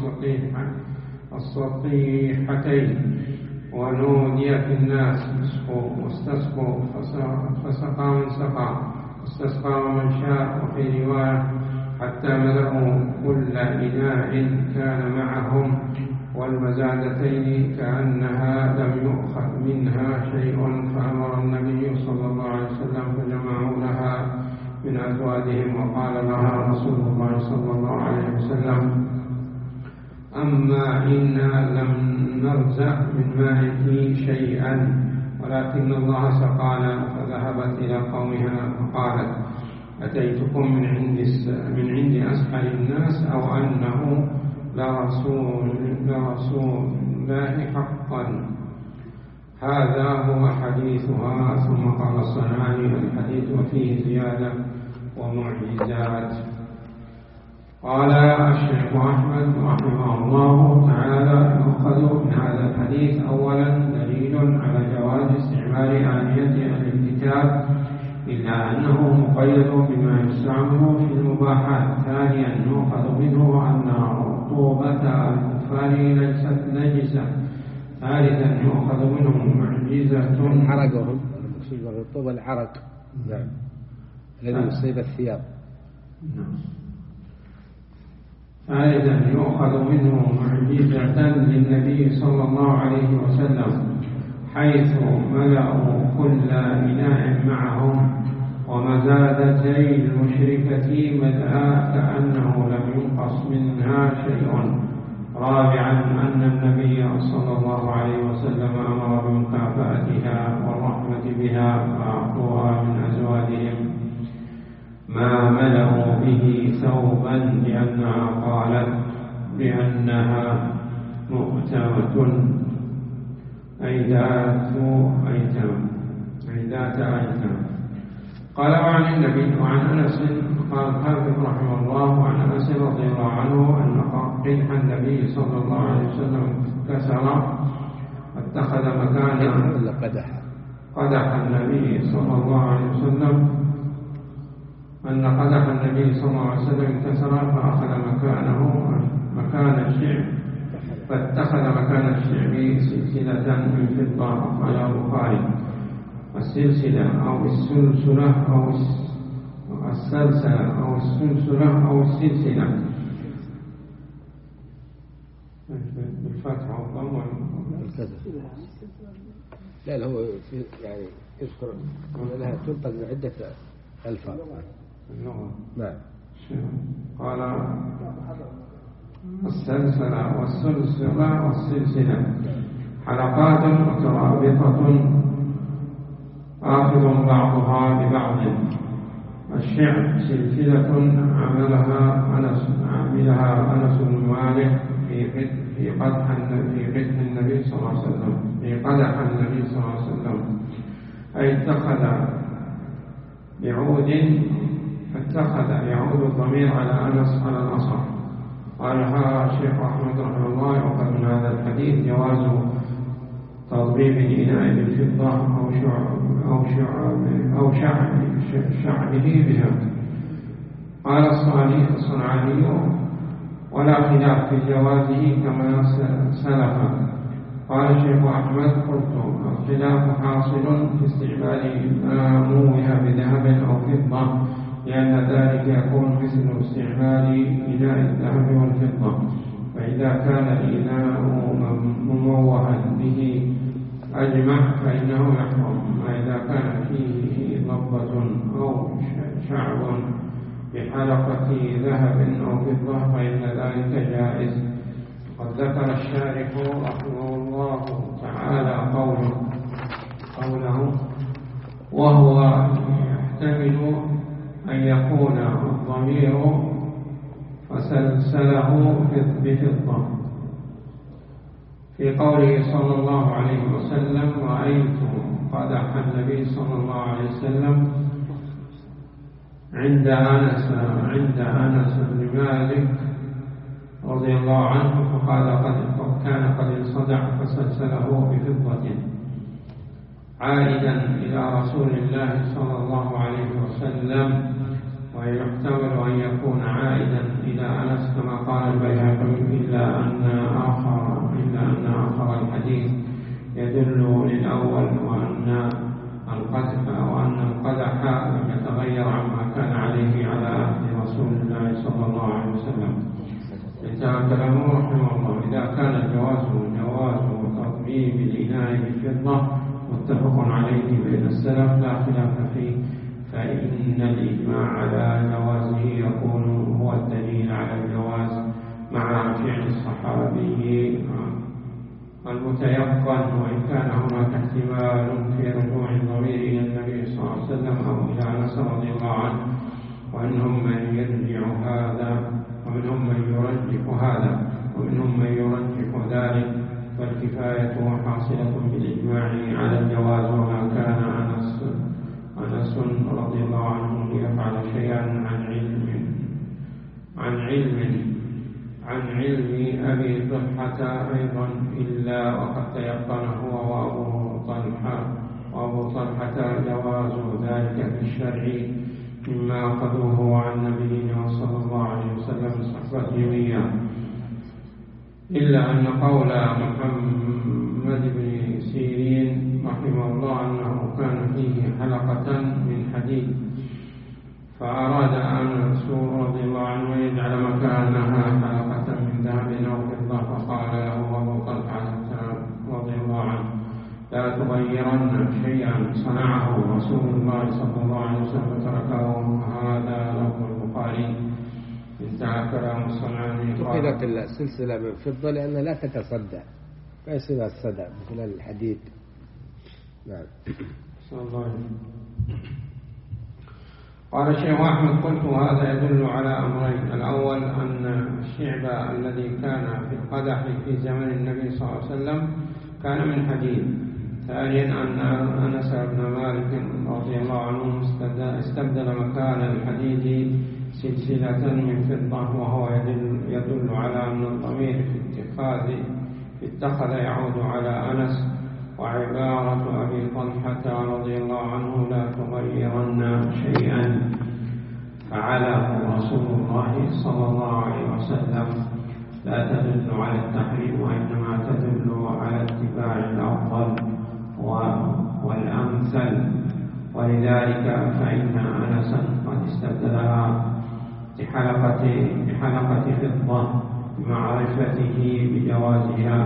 السطيحتين، ونودي في الناس: اسقوا واستسقوا، فسقى من سقى واستسقى من شاء. وفي رواية: حتى ملأوا كل إناء كان معهم، والمزادتين كأنها لم يؤخذ منها شيء. فأمر النبي صلى الله عليه وسلم فجمعوا لها من أزواجهم، وقال لها رسول الله صلى الله عليه وسلم: أما إنا لم نرزق من مائه شيئا، ولكن الله سقانا. فذهبت إلى قومها فقالت: أتيتكم من عند من عند أسحر الناس، أو أنه لرسول لرسول الله حقا. هذا هو حديثها. ثم قال الصنعاني: الحديث وفيه زيادة ومعجزات. قال الشيخ أحمد رحمه الله تعالى: يؤخذ من هذا الحديث أولا دليل على جواز استعمال آنية أهل الكتاب، إلا أنه مقيد بما يستعمل في المباحات. ثانيا يؤخذ منه أن رطوبة الكفار ليست نجسة. ثالثا يؤخذ منه معجزة حرقهم، المقصود بالرطوبة العرق، نعم، الذي يصيب الثياب. نعم. ثالثا يؤخذ منه معجزة للنبي صلى الله عليه وسلم، حيث ملأوا كل إناء معهم، ومزادتي المشركة ملأ كأنه لم ينقص منها شيء. رابعا أن النبي صلى الله عليه وسلم أمر بمكافأتها والرحمة بها، فأعطوها من أزواجهم ما ملأوا به ثوبا لأنها قالت بأنها مؤتمة أي ذات أيتام أي ذات أيتام. قال وعن النبي وعن أنس قال الحافظ رحمه الله عن أنس رضي الله عنه أن قدح النبي صلى الله عليه وسلم كسر اتخذ مكانه ولا قدح قدح النبي صلى الله عليه وسلم أن قدح النبي صلى الله عليه وسلم كسر فأخذ مكانه مكان الشعب فاتخذ مكان الشعب سلسلة من فضة. قال البخاري السلسلة أو السلسلة أو السلسلة أو السلسلة أو السلسلة بالفتح والضم والكسر. لا لا هو في يعني يذكر لها تنطق من عدة ألفاظ. نعم. قال السلسلة والسلسلة والسلسلة حلقات مترابطة آخذ بعضها ببعض. الشعب سلسلة عملها أنس عملها أنس بن مالك في في قدح في قدح النبي صلى الله عليه وسلم في قدح النبي صلى الله عليه وسلم أي اتخذ بعود فاتخذ يعود الضمير على أنس على الأصح. قال هذا الشيخ أحمد رحمه الله يؤخذ من هذا الحديث جواز تضريب الإناء بالفضة أو شعب أو شعب أو شعب شعبه بها. قال الصنعاني ولا خلاف في جوازه كما سلف. قال الشيخ أحمد قلت الخلاف حاصل في استعمال ما موه بذهب أو فضة لأن ذلك يكون مثل استعمال إناء الذهب والفضة. فإذا كان الإناء مموها به أجمع فإنه يحرم. وإذا كان فيه ضبة أو شعب بحلقة ذهب أو فضة فإن ذلك جائز. قد ذكر الشارح رحمه الله تعالى قوله قوله وهو يحتمل أن يكون الضمير فسلسله بفضة في قوله صلى الله عليه وسلم رأيت قدح النبي صلى الله عليه وسلم عند أنس عند أنس بن مالك رضي الله عنه فقال قد كان قد انصدع فسلسله بفضة عائدا إلى رسول الله صلى الله عليه وسلم. ويحتمل أن يكون عائدا إلى أنس كما قال البيهقي إلا أن آخر إلا أن آخر الحديث يدل للأول وأن القدح وأن القدح لم يتغير عما كان عليه على عهد رسول الله صلى الله عليه وسلم. انتهى كلامه رحمه الله. إذا كان الجواز جواز تطبيب الإناء بالفضة متفق عليه بين السلف لا خلاف فيه فإن الإجماع على جوازه يكون هو الدليل على الجواز مع فعل الصحابي المتيقن. وإن كان هناك احتمال في رجوع الضمير إلى النبي صلى الله عليه وسلم أو إلى أنس رضي الله عنه ومنهم من يرجع هذا ومنهم من يرجح هذا ومنهم من يرجح ذلك فالكفاية حاصلة بالإجماع على الجواز. وما كان أنس أنس رضي الله عنه ليفعل شيئا عن علم عن علم عن علم أبي طلحة أيضا إلا وقد تيقن هو وأبو طلحة وأبو طلحة جواز ذلك في الشرع مما أخذوه عن نبينا صلى الله عليه وسلم صحبة يومية. إلا أن قول محمد بن سيرين رحمه الله أنه كان فيه حلقة من حديد فأراد أنس رضي الله عنه يجعل مكانها حلقة من ذهب أو فضة فقال له أبو طلحة رضي الله عنه لا تغيرن شيئا صنعه رسول الله صلى الله عليه وسلم تركه. هذا لفظ البخاري. انتهى كلام الصنعاني. تقيلت السلسلة من فضة لأنها لا تتصدع ما يصير الصدع مثل الحديد. نعم. صلى الله عليه وسلم. قال الشيخ أحمد: قلت هذا يدل على أمرين. الأول أن الشعب الذي كان في القدح في زمن النبي صلى الله عليه وسلم كان من حديد. ثانيا أن أنس بن مالك رضي الله عنه استبدل مكان الحديد سلسلة من فضة، وهو يدل, يدل على أن الضمير في اتخاذ في اتخذ يعود على أنس. وعبارة أبي طلحة رضي الله عنه: لا تغيرن شيئا فعله رسول الله صلى الله عليه وسلم، لا تدل على التحريم، وإنما تدل على اتباع الأفضل والأمثل. ولذلك فإن أنسا قد استبدلها بحلقة بحلقة فضة بمعرفته بجوازها،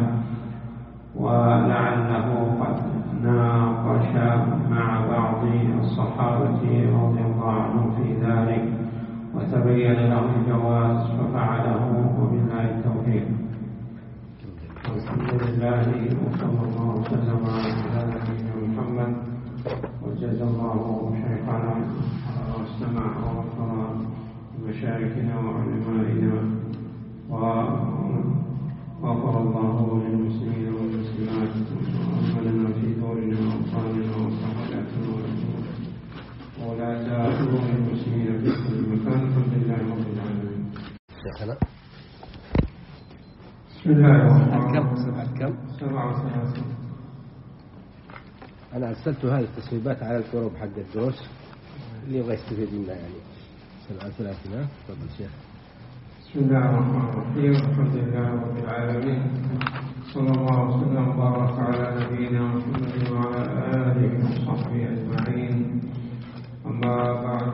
ولعله قد ناقش مع بعض الصحابة رضي الله عنهم في ذلك وتبين له الجواز ففعله، وبالله التوفيق. الحمد لله وصلى الله وسلم على نبينا محمد، وجزا الله شيخنا واستمع وغفر لمشايخنا وعلمائنا، وغفر الله للمسلمين والمسلمات، وأمننا في دورنا وأوطاننا وصحباتنا وولاة أمور المسلمين في كل مكان. الحمد لله رب العالمين. شيخنا بسم الله الرحمن الرحيم. كم سبعة كم؟ سبعة وثلاثين. أنا أرسلت هذه التسريبات على الكروب حق الدروس اللي يبغى يستفيد منها، يعني سبعة وثلاثين. تفضل شيخ. بسم الله الرحمن الرحيم. الحمد لله رب العالمين، صلى الله وسلم وبارك على نبينا محمد وعلى آله وصحبه أجمعين. أما بعد،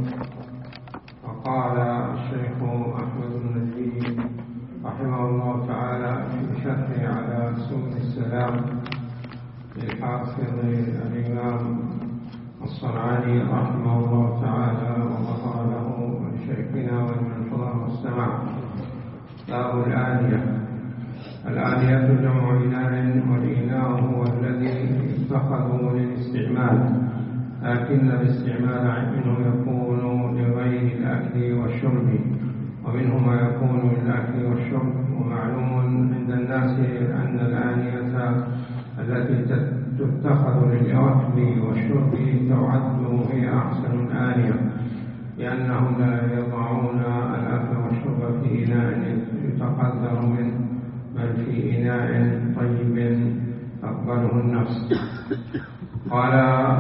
فقال الشيخ أحمد بن نجيب رحمه الله تعالى في شرحه على سبل السلام للحافظ الإمام الصنعاني رحمه الله تعالى وغفر له ولشيخنا ولمن حضر واستمع: باب الآنية. الآنية جمع إناء، والإناء هو الذي اتخذوا للاستعمال، لكن الاستعمال منه يكون لغير الأكل والشرب، ومنه ما يكون للأكل والشرب. ومعلوم عند الناس أن الآنية التي تتخذ للأكل والشرب تعد هي أحسن الآنية، لأنهم لا يضعون الأكل والشرب في إناء يتقدر منه، بل في إناء طيب تقبله النفس. قال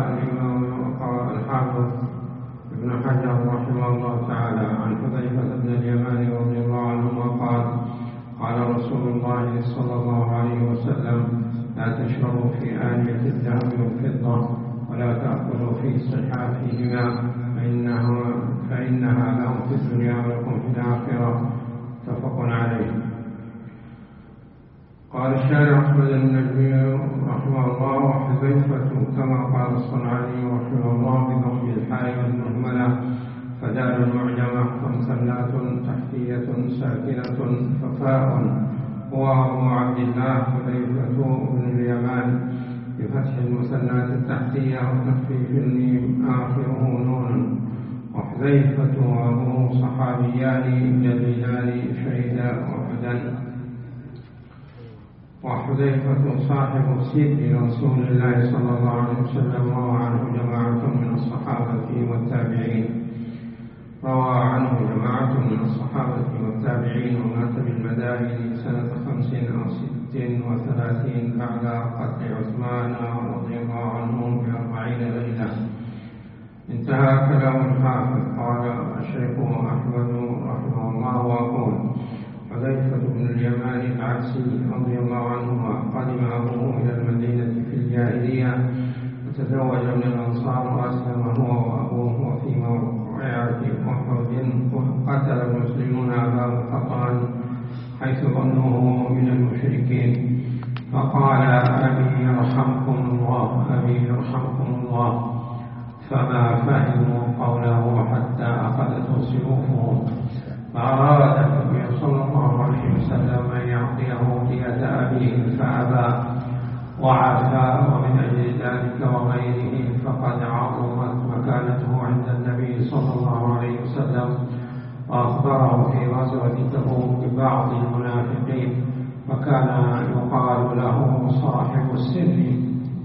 الحافظ ابن حجر رحمه الله تعالى عن حذيفة بن اليمان رضي الله عنه قال: قال رسول الله صلى الله عليه وسلم: لا تشربوا في آنية الذهب والفضة، ولا تأكلوا في صحافهما، فإنها, فإنها لهم في الدنيا ولكم في الآخرة. متفق عليه. قال الشارع أحمد بن نجيب رحمه الله: وحذيفة كما قال الصنعاني رحمه الله بضم الحاء المهملة، فدال معجمة، ومثنات تحتية ساكنة ففاء، هو أبو عبد الله حذيفة بن اليمان بفتح المثنات التحتية وتخفيف الميم آخره نون. وحذيفة وأبوه صحابيان جليلان شهيدا أحدا. وحذيفة صاحب سر رسول الله صلى الله عليه وسلم، روى عنه جماعة من الصحابة والتابعين روى عنه جماعة من الصحابة والتابعين ومات بالمدائن سنة خمس أو ست وثلاثين بعد قتل عثمان رضي الله عنه بأربعين ليلة. انتهى كلام الحافظ. قال الشيخ أحمد رحمه الله: وأقول حذيفة بن اليمان العبسي رضي الله عنه قدم أبوه إلى المدينة في الجاهلية، وتزوج من الأنصار، وأسلم هو وأبوه. وفي موقعة أحد قتل المسلمون أبا القطان حيث ظنوه من المشركين، فقال: أبي يرحمكم الله، أبي يرحمكم الله. فما فهموا قوله حتى أخذته سيوفهم، فأراد النبي صلى الله عليه وسلم أن يعطيه دية أبيه فأبى وعفى. ومن أجل ذلك وغيره فقد عظمت مكانته عند النبي صلى الله عليه وسلم، وأخبره في غزوة تبوك ببعض المنافقين، وكان يقال له صاحب السر.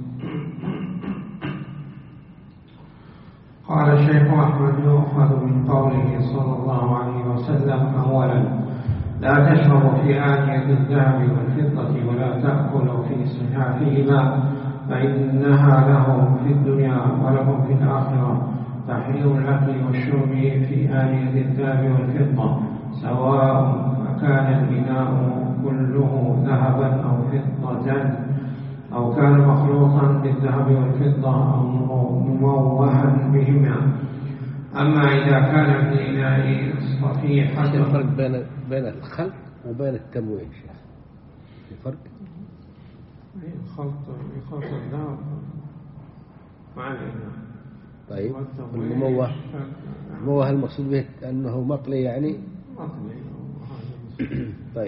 قال الشيخ أحمد: يؤخذ من قوله صلى الله عليه وسلم: أولا، لا تشربوا في آنية الذهب والفضة ولا تأكلوا في صحافهما، فإنها لهم في الدنيا ولهم في الآخرة. تحريم الأكل والشرب في آنية الذهب والفضة، سواء كان الإناء كله ذهبا أو فضة، أو كان مخلوطا بالذهب والفضة أو مموها بهما. أما إذا كان في الإناء صفيحة. ايش الفرق بين بين الخلط وبين التمويه شيخ؟ في فرق؟ الخلط يخلط الذهب مع الإناء. طيب المموه، المموه المقصود به أنه مطلي يعني؟ مطلي. طيب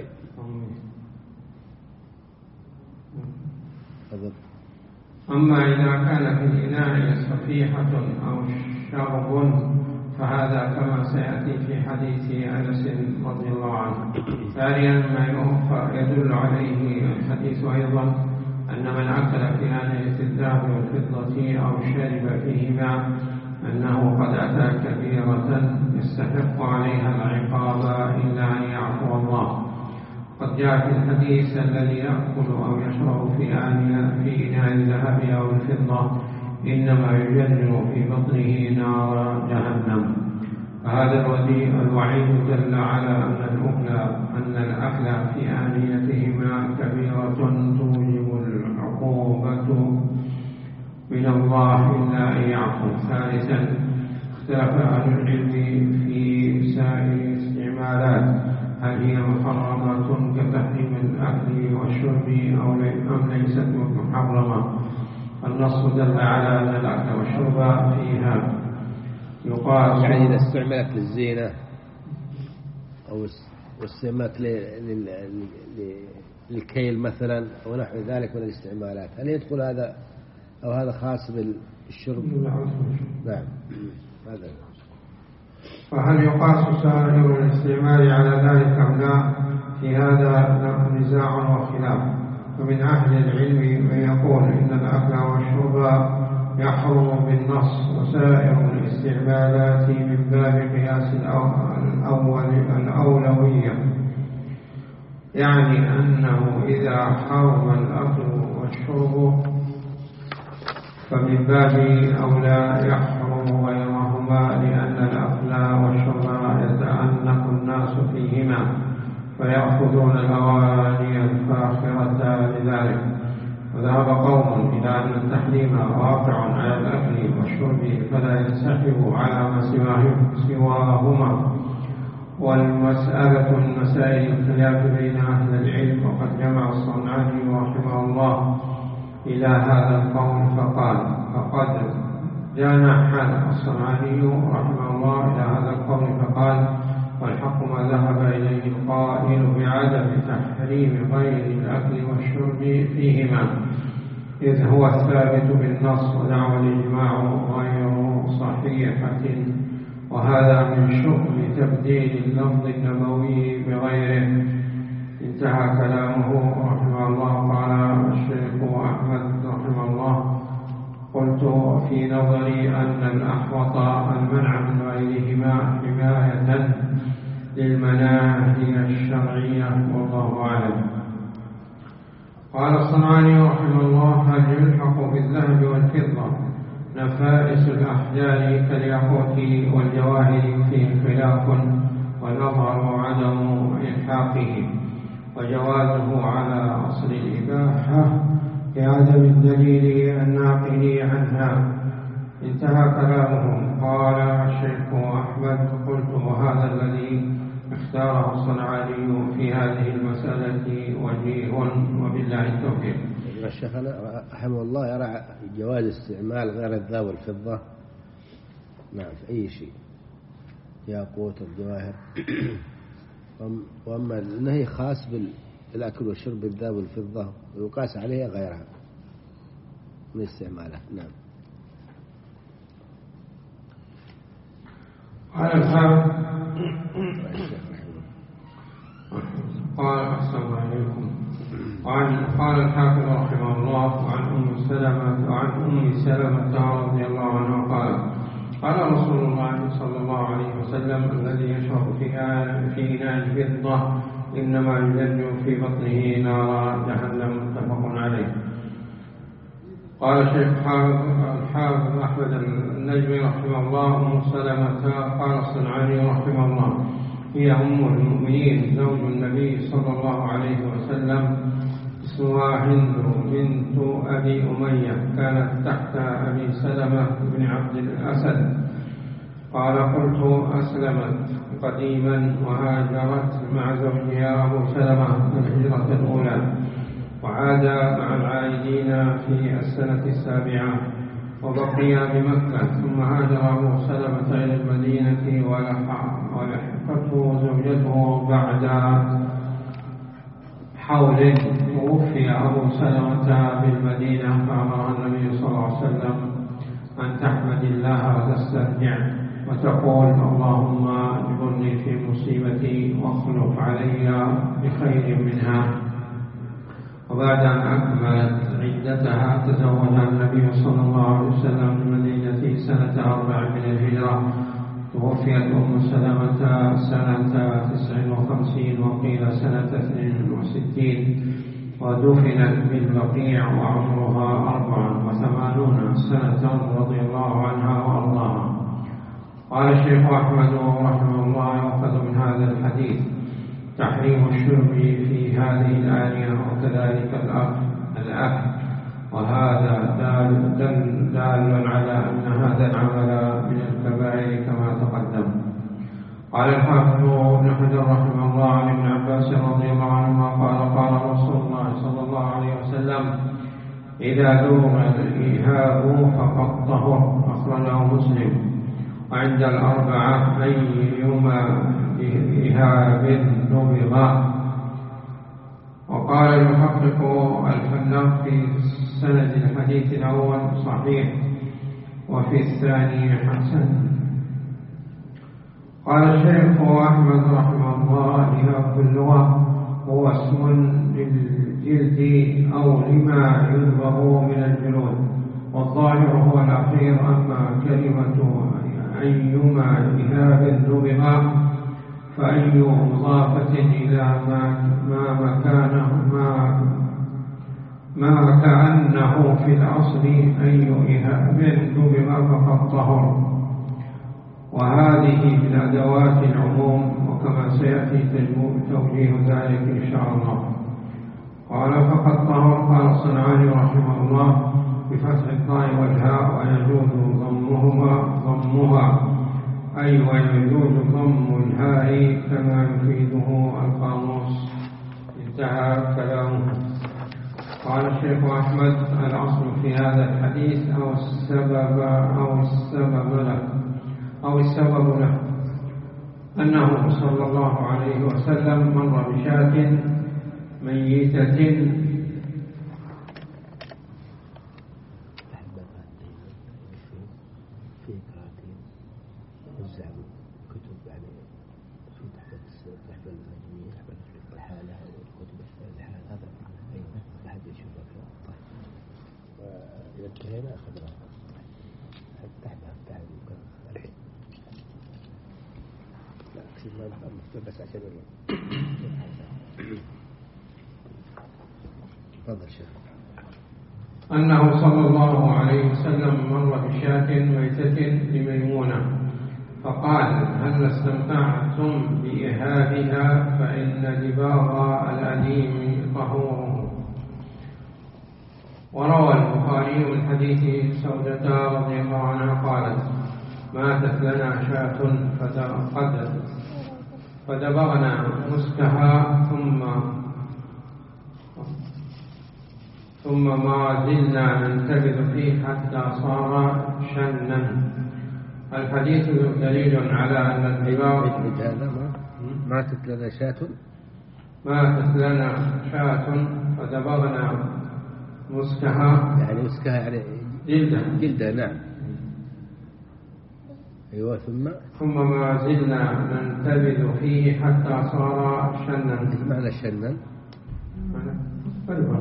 أما إذا كان في الإناء صفيحة أو شرب فهذا كما سيأتي في حديث أنس رضي الله عنه. ثانيا ما يدل عليه الحديث أيضا أن من أكل في آنية الذهب والفضة أو شرب فيهما أنه قد أتى كبيرة يستحق عليها العقاب إلا أن يعفو الله. قد جاء في الحديث: الذي يأكل أو يشرب في آنية في إناء الذهب أو الفضة إنما يجرر في بطنه نار جهنم. فهذا الوعيد دل على أن الأكل أن الأكل في آنيتهما كبيرة توجب العقوبة من الله إلا أن يعفو. ثالثا، اختلف أهل العلم في سائر الاستعمالات، هل هي محرمة كتحريم الأكل والشرب أم ليست محرمة؟ النص دل على أن الأكل والشرب فيها يقاس. يعني إذا استعملت للزينة أو استعملت للكيل مثلا أو نحو ذلك من الاستعمالات، هل يدخل هذا أو هذا خاص بالشرب؟ نعم. هذا. فهل يقاس سائر الاستعمال على ذلك أم لا؟ في هذا نزاع وخلاف. ومن أهل العلم من يقول إن الأكل والشرب يحرم بالنص، وسائر الاستعمالات من باب قياس الأول الأولوية، يعني أنه إذا حرم الأكل والشرب فمن باب أولى يحرم غيرهما، لأن الأكل والشرب يتأنق الناس فيهما فيأخذون الأواني الفاخرة لذلك. وذهب قوم إلى أن التحريم واقع على الأكل والشرب فلا ينسحب على ما سواهما. والمسألة من مسائل الخلاف بين أهل العلم، وقد جمع الصنعاني رحمه الله إلى هذا القول فقال: فقد جنح الصنعاني رحمه الله إلى هذا القول فقال: والحق ما ذهب إليه القائل بعدم تحريم غير الأكل والشرب فيهما، إذ هو الثابت بالنص، ودعوى الإجماع غير صحيحة، وهذا من شؤم تبديل اللفظ النبوي بغيره. انتهى كلامه رحمه الله. قال الشيخ أحمد رحمه الله: قلت في نظري أن الأحوط المنع من غيرهما حماية للمناهي الشرعية، والله أعلم. قال الصنعاني رحمه الله: هل يلحق بالذهب والفضة نفائس الأحجار كالياقوت والجواهر فيه خلاف، والأظهر عدم إلحاقه وجوازه على أصل الإباحة لعدم الدليل الناقل عنها. انتهى كلامهم. قال الشيخ أحمد: قلت وهذا الذي اختاره الصنعاني في هذه المسألة وجيه، وبالله التوفيق. الشيخ رحمه الله يرى جواز استعمال غير الذهب والفضة نعم في أي شيء، ياقوت الجواهر، وأما النهي خاص بالأكل والشرب بالذهب والفضة ويقاس عليها غيرها من استعمالها. نعم. قال الحافظ قال أحسن عليكم وعن قال الحافظ رحمه الله وعن أم سلمة وعن أم سلمة رضي الله عنها قال قال رسول الله صلى الله عليه وسلم الذي يشرب في في إناء الفضة إنما يلج في بطنه نار جهنم متفق عليه. قال الشيخ الحافظ أحمد النجمي رحمه الله أم سلمة قال الصنعاني رحمه الله هي أم المؤمنين زوج النبي صلى الله عليه وسلم اسمها هند بنت أبي أمية كانت تحت أبي سلمة بن عبد الأسد. قال قلت أسلمت قديما وهاجرت مع زوجها أبو سلمة في الهجرة الأولى وعاد مع العائدين في السنة السابعة وبقي بمكة ثم هاجر أبو سلمة إلى المدينة ولحقته زوجته بعد حول توفي أبو سلمة بالمدينة فأمر النبي صلى الله عليه وسلم أن تحمد الله وتسترجع وتقول اللهم اجبرني في مصيبتي واخلف علي بخير منها. وبعد أن أكملت عدتها تزوجها النبي صلى الله عليه وسلم في المدينة سنة أربع من الهجرة. توفيت أم سلمة سنة تسع وخمسين وقيل سنة اثنين وستين ودفنت بالبقيع وعمرها أربع وثمانون سنة رضي الله عنها وأرضاها. قال الشيخ أحمد رحمه الله يؤخذ من هذا الحديث تحريم الشرب في هذه الآنية وكذلك الأكل وهذا دال, دل دال على أن هذا العمل من الكبائر كما تقدم. قال الحافظ ابن حجر رحمه الله عن ابن عباس رضي الله عنهما قال قال رسول الله صلى الله عليه وسلم إذا ذوب الإيهاب فقد طهر أخرجه مسلم. وعند الأربعة أيما إيهاب نبغ. وقال المحقق الفناق في سند الحديث الأول صحيح وفي الثاني حسن. قال الشيخ أحمد رحمه الله إيهاب اللغة هو اسم للجلد أو لما ينبغ من الجلود والظاهر هو الأخير. أما كلمة أيما إيهاب نبغ فأي مضافة إلى ما ما مكانه ما ما كأنه في الأصل أي إيهاب نبغ فقد طهر. وهذه من أدوات العموم وكما سيأتي توجيه ذلك إن شاء الله. قال فقد طهر. قال الصنعاني رحمه الله بفتح الطاء والهاء ويجوز ضمهما ضمها أي ويجوز ضم الهاء كما يفيده القاموس. انتهى كلامه. قال الشيخ أحمد الأصل في هذا الحديث أو السبب أو السبب له أو السبب له أنه صلى الله عليه وسلم مر بشاة ميتة هنا أخذنا تحت تحت الحين لا أكسب ما نحن بس عشان تفضل شيخ. أنه صلى الله عليه وسلم مر بشاة ميتة لميمونة فقال هل استمتعتم بإهابها فإن دباغ الأديم طهوره. وروى البخاري من حديث سودة رضي الله عنها قالت ماتت لنا شاة فدبغنا مسكها ثم ثم ما زلنا ننتبذ فيه حتى صار شنا. الحديث دليل على أن الدباغ ماتت لنا شاة ماتت لنا شاة فدبغنا مسكها يعني مسكها يعني جلدة جلدة نعم أيوة ثم ثم ما زلنا ننتبذ فيه حتى صار شنا. إيش معنى شنا؟ قربا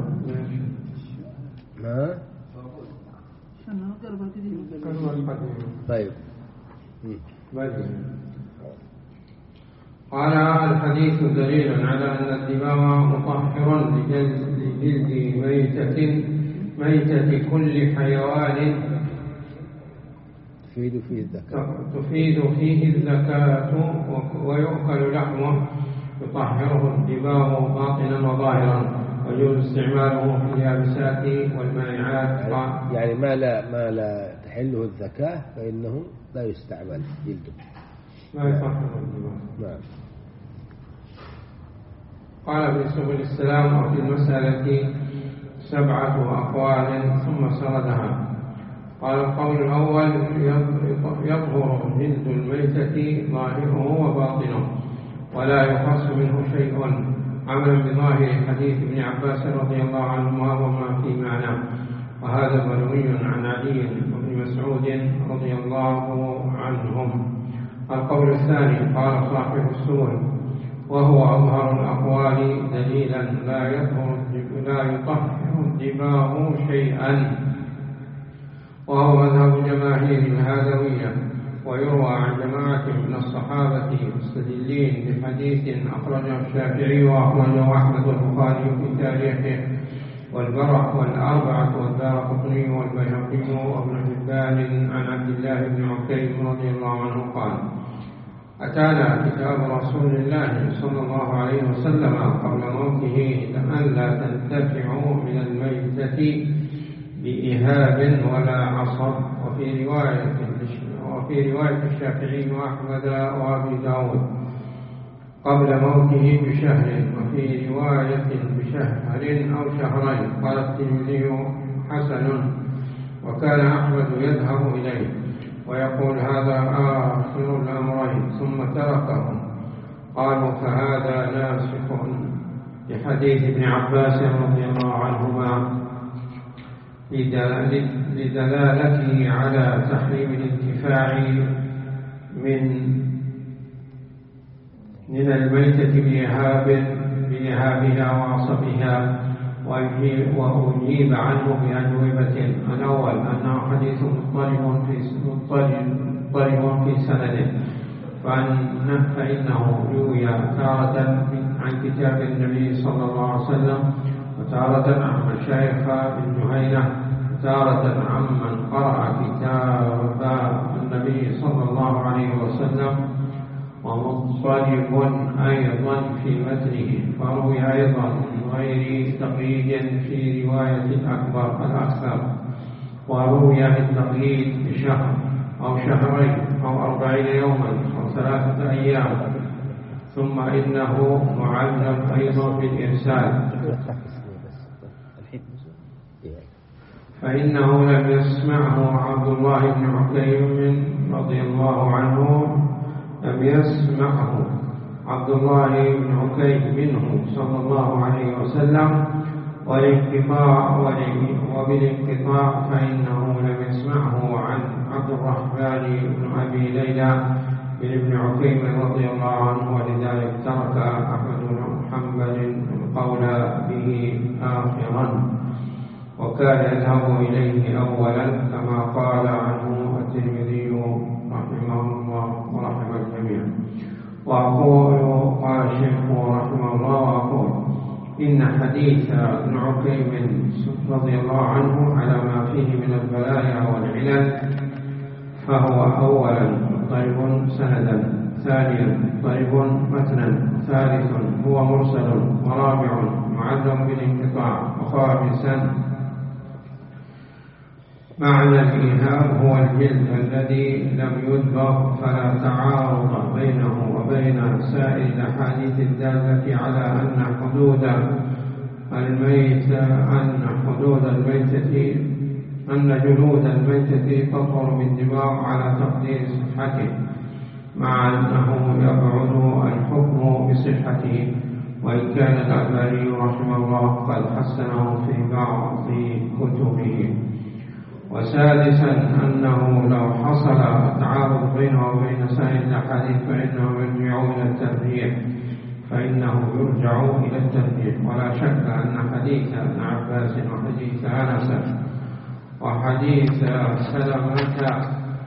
ما شنا قربا كثير. قربا طيب. بدي. قال الحديث دليل على أن الدماء مطهر لجلد ميتة ميتة كل حيوان تفيد فيه الزكاة تفيد فيه الزكاة ويؤكل لحمه يطهره الدماء باطنا وظاهرا ويجوز استعماله في اليابسات والمائعات. يعني ما لا ما لا تحله الزكاة فإنه لا يستعمل جلده لا يطهر الدماء. نعم. قال ابن سبل السلام وفي المسألة سبعة أقوال ثم سردها. قال القول الأول يظهر جلد الميتة ظاهره وباطنه ولا يخص منه شيء عملا بظاهر حديث ابن عباس رضي الله عنهما وما في معناه، وهذا مروي عن علي وابن مسعود رضي الله عنهم. القول الثاني قال صاحب السور وهو أظهر الأقوال دليلا لا يظهر لا يطهر الدماء شيئا، وهو مذهب جماهير الهادوية، ويروى عن جماعة من الصحابة مستدلين بحديث أخرجه الشافعي وأخرجه أحمد والبخاري في تاريخه والبرع والأربعة والدارقطني والبيهقي وابن حبان عن عبد الله بن عكيم رضي الله عنه قال: أتانا كتاب رسول الله صلى الله عليه وسلم قبل موته أن لا تنتفعوا من الميتة بإهاب ولا عصب، وفي رواية وفي رواية الشافعي وأحمد وأبي داود قبل موته بشهر، وفي رواية بشهر أو شهرين. قال الترمذي حسن، وكان أحمد يذهب إليه ويقول هذا آخر الأمرين، ثم تركه. قالوا فهذا ناسخ لحديث ابن عباس رضي الله عنهما لدلالته على تحريم الانتفاع من من الميتة بإهاب بإهابها وعصبها، وأجيب عنه بأجوبة. الأول أنه حديث مضطرب في مضطرب في سنده، فإنه روي تارة عن كتاب النبي صلى الله عليه وسلم، وتارة عن مشايخ بن جهينة، وتارة عمن قرأ كتاب النبي صلى الله عليه وسلم، ومضطرب أيضا في متنه، فروي أيضا من غير تقييد في رواية الأكبر الأكثر، وروي بالتقييد بشهر أو شهرين أو أربعين يوما أو ثلاثة أيام، ثم إنه معلم أيضا بالإرسال، فإنه لم يسمعه عبد الله بن عكيم رضي الله عنه لم يسمعه عبد الله بن عكيم منه صلى الله عليه وسلم، والانقطاع وبالانقطاع فإنه لم يسمعه عن عبد الرحمن بن أبي ليلى بن ابن عكيم رضي الله عنه، ولذلك ترك أحمد بن محمد القول به آخرا، وكان يذهب إليه أولا كما قال عنه الترمذي رحمه الله ورحمه الجميع. وأقول قال الشيخ رحمه الله وأقول إن حديث ابن عكيم رضي الله عنه على ما فيه من البلايا والعلل، فهو أولا مضطرب سندا، ثانيا مضطرب متنا، ثالث هو مرسل، ورابع معلم بالانقطاع، وخامسا معنى الإيهاب هو الجلد الذي لم يدبغ، فلا تعارض بينه وبين سائر الأحاديث الدالة على أن حدود الميت أن حدود الميتة أن جلود الميتة تطهر بالدماغ على تقدير صحته، مع أنه يبعد الحكم بصحته، وإن كان الألباني رحمه الله قد حسنه في بعض كتبه. وسادسا أنه لو حصل تعارض بينه وبين سائر الأحاديث فإنه يرجع إلى الترجيح فإنه يرجع إلى الترجيح ولا شك أن حديث ابن عباس وحديث أنس وحديث سلمة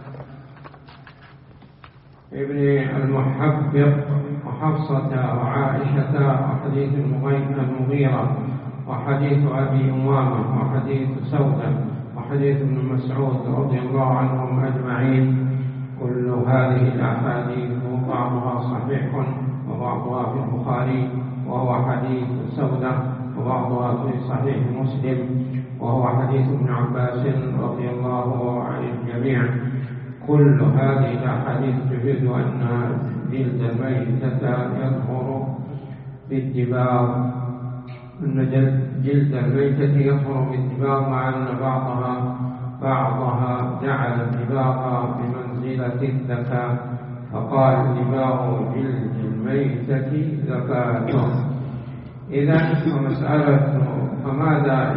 ابن المحبق وحفصة وعائشة وحديث المغيرة وحديث أبي أمامة وحديث سودة وحديث ابن مسعود رضي الله عنهم أجمعين كل هذه الأحاديث بعضها صحيح وبعضها في البخاري وهو حديث سودة وبعضها في صحيح مسلم وهو حديث ابن عباس رضي الله عن الجميع. كل هذه الأحاديث تفيد أن جلد الميتة يظهر بالدباغ أن جلد الميتة يظهر بالدباغ مع أن بعضها بعضها جعل الدباغ بمنزلة الذكاء فقال دباغ جلد الميتة زكاة. إذا فمسألة فماذا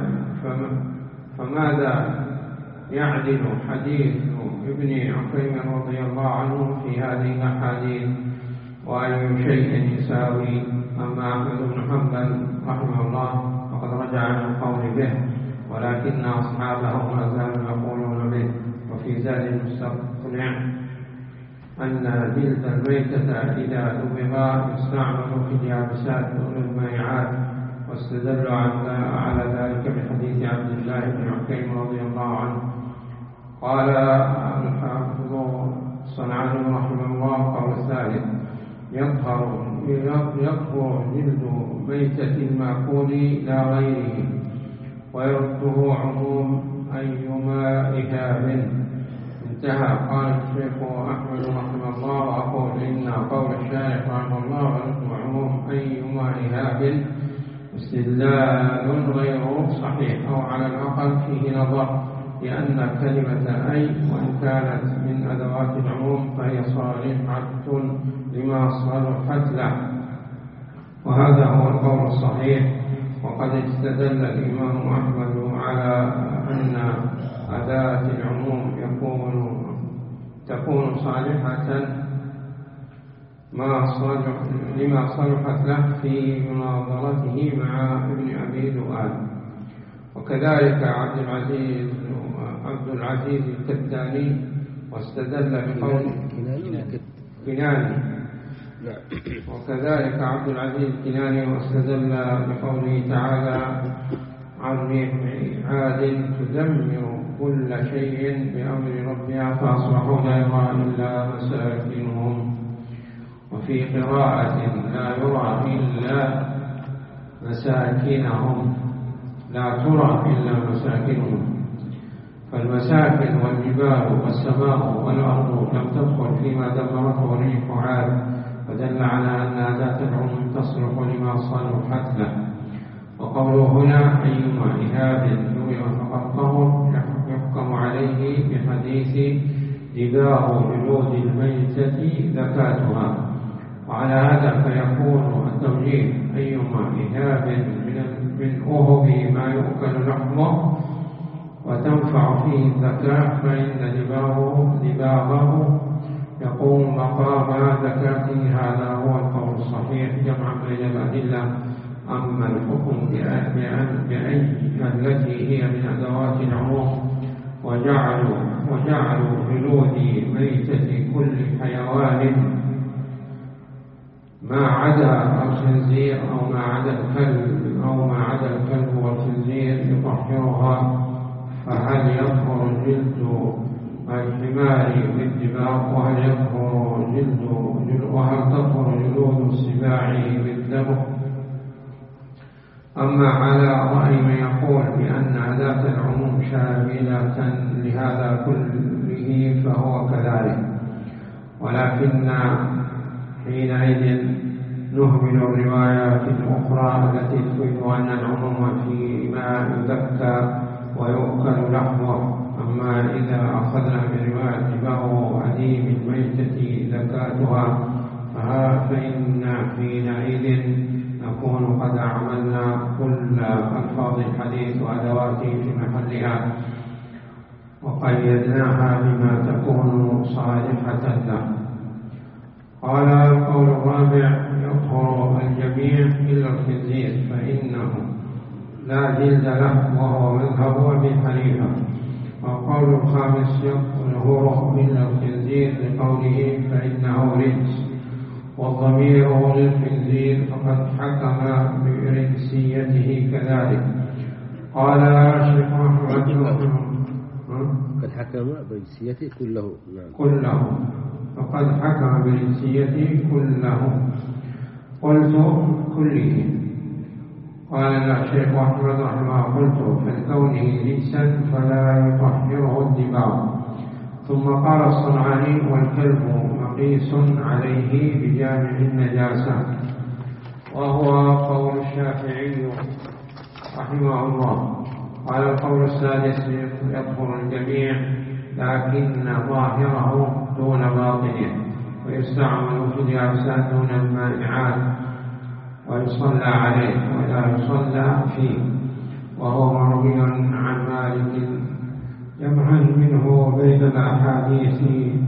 فماذا يعدل حديث ابن عكيم رضي الله عنه في هذه الأحاديث وأي شيء يساوي؟ أما أحمد بن حنبل رحمه الله فقد رجع عن القول به ولكن أصحابه ما زالوا يقولون به. وفي زاد المستقنع أن جلد الميتة إذا دبغ يستعمل في اليابسات والمائعات واستدلوا على ذلك بحديث عبد الله بن عكيم رضي الله عنه. قال الحافظ الصنعاني رحمه الله قول الثالث يظهر يظهر جلد ميتة المأكول لا غيره ويرده عموم أيما إهاب. انتهى. قال الشيخ أحمد رحمه الله وأقول إن قول الشارح رحمه الله ويرده عموم أيما إهاب استدلال غير صحيح أو على الأقل فيه نظر لأن كلمة أي وإن كانت من أدوات العموم فهي صالحة لما صلحت له وهذا هو القول الصحيح. وقد استدل الإمام أحمد على أن أداة العموم يكون تكون صالحة ما صلح لما صلحت له في مناظرته مع ابن أبي ذؤاب. وكذلك عبد العزيز عبد العزيز الكتاني واستدل بقول كناني وكذلك عبد العزيز الكناني واستدل بقوله تعالى عن ريح عاد تدمر كل شيء بأمر ربها فأصبحوا لا يرى إلا مساكنهم. وفي قراءة لا يرى إلا مساكنهم لا ترى إلا مساكنهم. فالمساكن والجبال والسماء والأرض لم تدخل فيما دمرته ريح عاد فدل على أن أداة العموم تصلح لما صلحت له. وقوله هنا أيما إهاب نوي فقد طهر يحكم عليه بحديث دباغ جلود الميتة زكاتها. وعلى هذا فيكون التوجيه أيما إهاب من أهب ما يؤكل لحمه وتنفع فيه الزكاة فإن دباغه دباغه يقوم مقام زكاته. هذا هو القول الصحيح جمعا بين الأدلة. أما الحكم بأي التي هي من أدوات العموم وجعلوا وجعلوا جلود ميتة كل حيوان ما عدا الخنزير أو ما عدا الكلب أو ما عدا الكلب والخنزير يطهرها فهل يطهر جلد الحمار بالدباغ وهل يطهر جلد وهل تطهر جلود السباع بالدبغ؟ أما على رأي من يقول بأن أداة العموم شاملة لهذا كله فهو كذلك ولكن حينئذ نهمل الروايات الأخرى التي تفيد أن العموم فيما يذكى ويؤكل لحمه. أما إذا أخذنا برواية دباغ أديم الميتة زكاتها فإن حينئذ نكون قد أعملنا كل ألفاظ الحديث وأدواته في محلها. وقيدناها بما تكون صالحة له. قال القول الرابع يطهر الجميع إلا الخنزير فإنه لا جلد له وهو مذهب أبي حنيفة. والقول الخامس يطهر إلا الخنزير لقوله فإنه رجس والضمير للخنزير فقد حكم برجسيته كذلك. قال الشيخ أحمد قد حكم برجسيته كله. نعم. كله فقد حكم برجسيته كله. قلت كله. قال الشيخ أحمد رحمه قلت فلكونه رجسا فلا يطهره الدباغ. ثم قال الصنعاني والكلب مقيس عليه بجامع النجاسة وهو قول الشافعي رحمه الله. قال القول السادس يطهر الجميع لكن ظاهره دون باطنه ويستعمل في اليابسات دون المانعات ويصلى عليه ولا يصلى فيه. وهو مروي عن مالك جمعا منه بين الأحاديث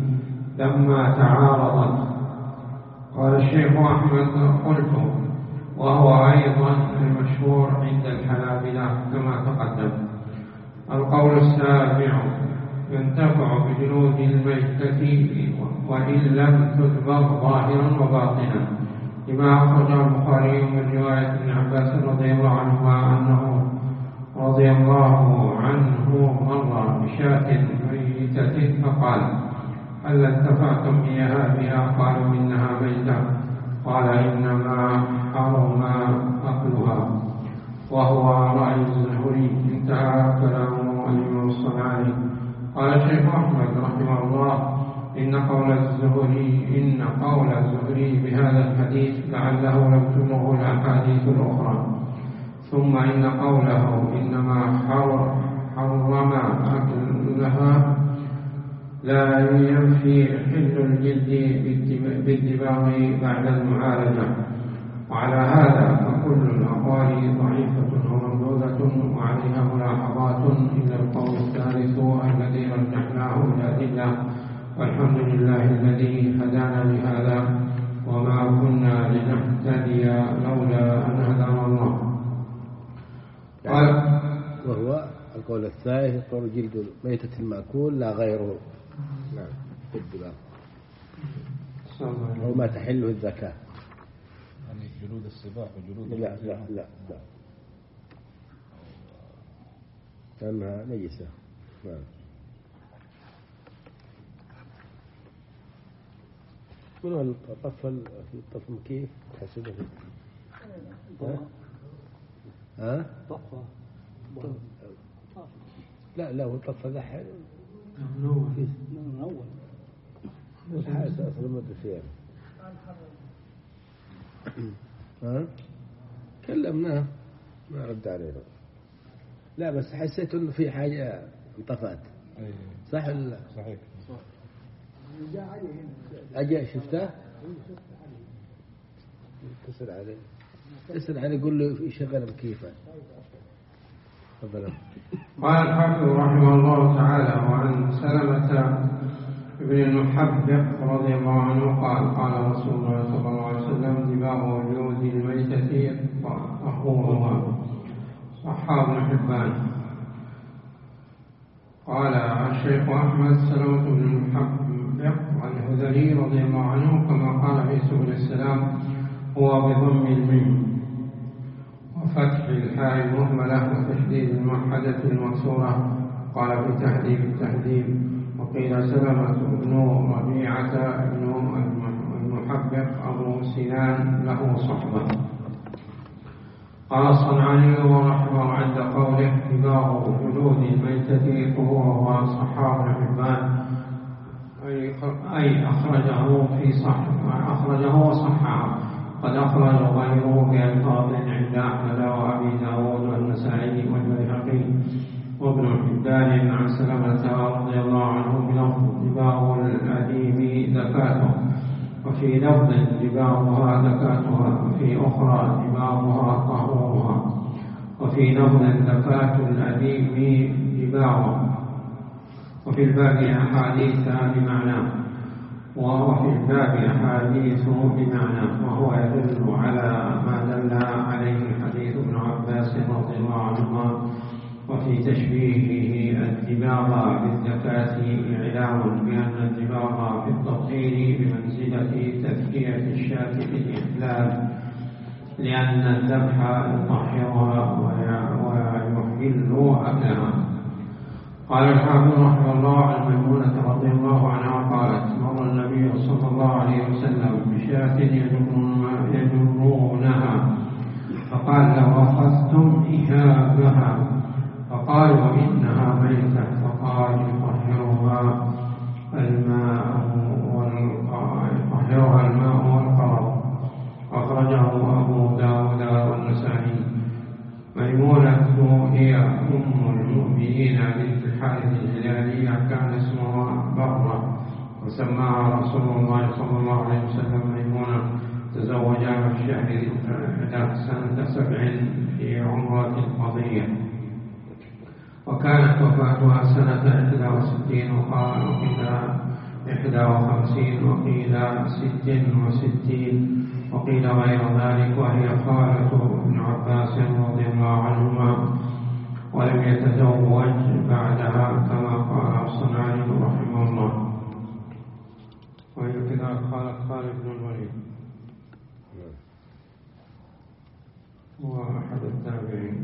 لما تعارضت. قال الشيخ أحمد قلت وهو أيضا المشهور عند الحنابلة كما تقدم. القول السابع ينتفع بجلود الميتة وإن لم تدبغ ظاهرا وباطنا لما أخرجه البخاري من رواية ابن عباس رضي الله عنهما أنه رضي الله عنه مر بشاة ميتة فقال هل انتفعتم إياها بها؟ قالوا إنها ميتة. قال إنما حرم أكلها وهو رأي الزهري. انتهى كلام الإمام الصنعاني. قال الشيخ أحمد رحمه الله إن قول الزهري إن قول الزهري بهذا الحديث لعله لم تبلغه الأحاديث الأخرى. ثم إن قوله إنما حرم أكلها لا ينفي حل الجلد بالدباغ بعد المعالجة. وعلى هذا فكل الأقوال ضعيفة ومردودة وعليها ملاحظات إلا القول الثالث الذي رجحناه الأدلة. والحمد لله الذي هدانا لهذا وما كنا لنهتدي لولا أن هدانا الله. قال وهو القول الثالث قول جلد ميتة المأكول لا غيره. نعم. بالدباغ أو ما تحله الزكاة يعني جلود السباع وجلود لا لا لا لا كانها نجسة. نعم. من هو الطفل في الطفل كيف تحسبه؟ ها؟ ها؟ طفة لا لا هو الطفل ذا حلو من أول الحاسة أصلا ما تفهم. ها؟ كلمناه ما رد علينا. لا بس حسيت إنه في حاجة انطفأت. صح ولا لا؟ صحيح. أجي شفته؟ اتصل عليه اتصل عليه يقول له يشغل بكيفه. تفضل. قال الحافظ رحمه الله تعالى وعن سلمة ابن المحبق رضي الله عنه قال قال رسول الله صلى الله عليه وسلم دماغ وجود الميتة طهورها. صحاب ابن حبان. قال الشيخ أحمد سلمة بن المحبق الهذلي رضي الله عنه كما قال في سبل السلام هو بضم الميم وفتح الحاء المهملة وتشديد الموحدة المكسورة. قال في تهذيب التهذيب وقيل سلمة بن ربيعة بن المحبق أبو سنان له صحبة. قال الصنعاني ورحمه عند قوله دماغ جلود الميتة طهورها. صحاب الحبان أي أخرجه في صح أخرجه وصححه. قد أخرج غيره بألفاظ عند أحمد وأبي داود والنسائي والبيهقي وابن حبان عن سلمة رضي الله عنه بلفظ دباغ الأديم زكاته وفي لفظ دباغها زكاتها وفي أخرى دباغها طهورها وفي لفظ زكاة الأديم دباغها. وفي الباب أحاديث بمعناه وفي الباب أحاديث بمعناه وهو يدل على ما دل عليه حديث ابن عباس رضي الله عنهما. وفي تشبيهه الدباغ بالزكاة إعلام بأن الدباغ في التطهير بمنزلة تزكية الشاة بالإحلال لأن الذبح يطهرها ويحل أكلها. قال الحافظ رحمه الله عن ميمونة رضي الله عنها قالت: مر النبي صلى الله عليه وسلم بشاة يجرونها فقال: لو أخذتم إهابها، فقالوا: إنها ميتة، فقال: يطهرها الماء يطهرها الماء والقرض. أخرجه أبو داود والنسائي. ميمونة هي أم المؤمنين بنت الحارث الهلالية، كان اسمها برة، وسماها رسول الله صلى الله عليه وسلم ميمونة. تزوجها في الشهر سنة سبع في عمرة القضية، وكانت وفاتها سنة إحدى وستين وقال إحدى وخمسين وقيل ست وستين وقيل غير ذلك، وهي خالة ابن عباس رضي الله عنهما، ولم يتزوج بعدها كما قال الصنعاني رحمه الله. وهي كذلك خالة خالد بن الوليد هو أحد التابعين.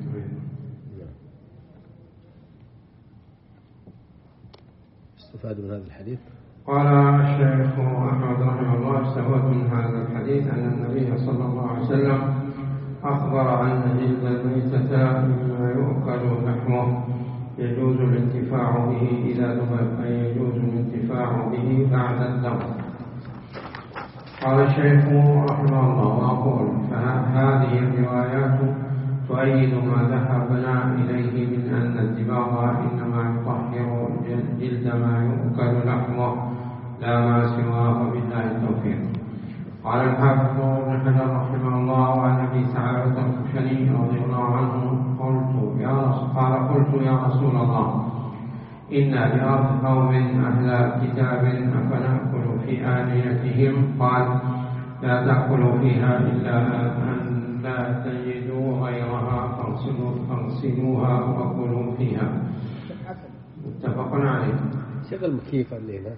استفاد من هذا الحديث. قال الشيخ أحمد رحمه الله: استفاد من هذا الحديث أن النبي صلى الله عليه وسلم أخبر أن جلد الميتة مما يؤكل لحمه يجوز الانتفاع به إذا ذبح، أي يجوز الانتفاع به بعد الذبح. قال الشيخ رحمه الله: وأقول فهذه الروايات تؤيد ما ذهبنا إليه من أن الدباغ إنما يطهر جلد ما يؤكل لحمه لا ما سواه، بالله التوفيق. قال الحافظ ابن حجر رحمه الله عن أبي ثعلبة الخشني رضي الله عنه قلت يا رسول قال قلت يا رسول الله: إن لأرض قوم أهل كتاب أفنأكل في آنيتهم؟ قال: لا تأكلوا فيها إلا أن لا تجدوا غيرها فاغسلوها وكلوا فيها. متفق عليه. شغل مكيف الليلة.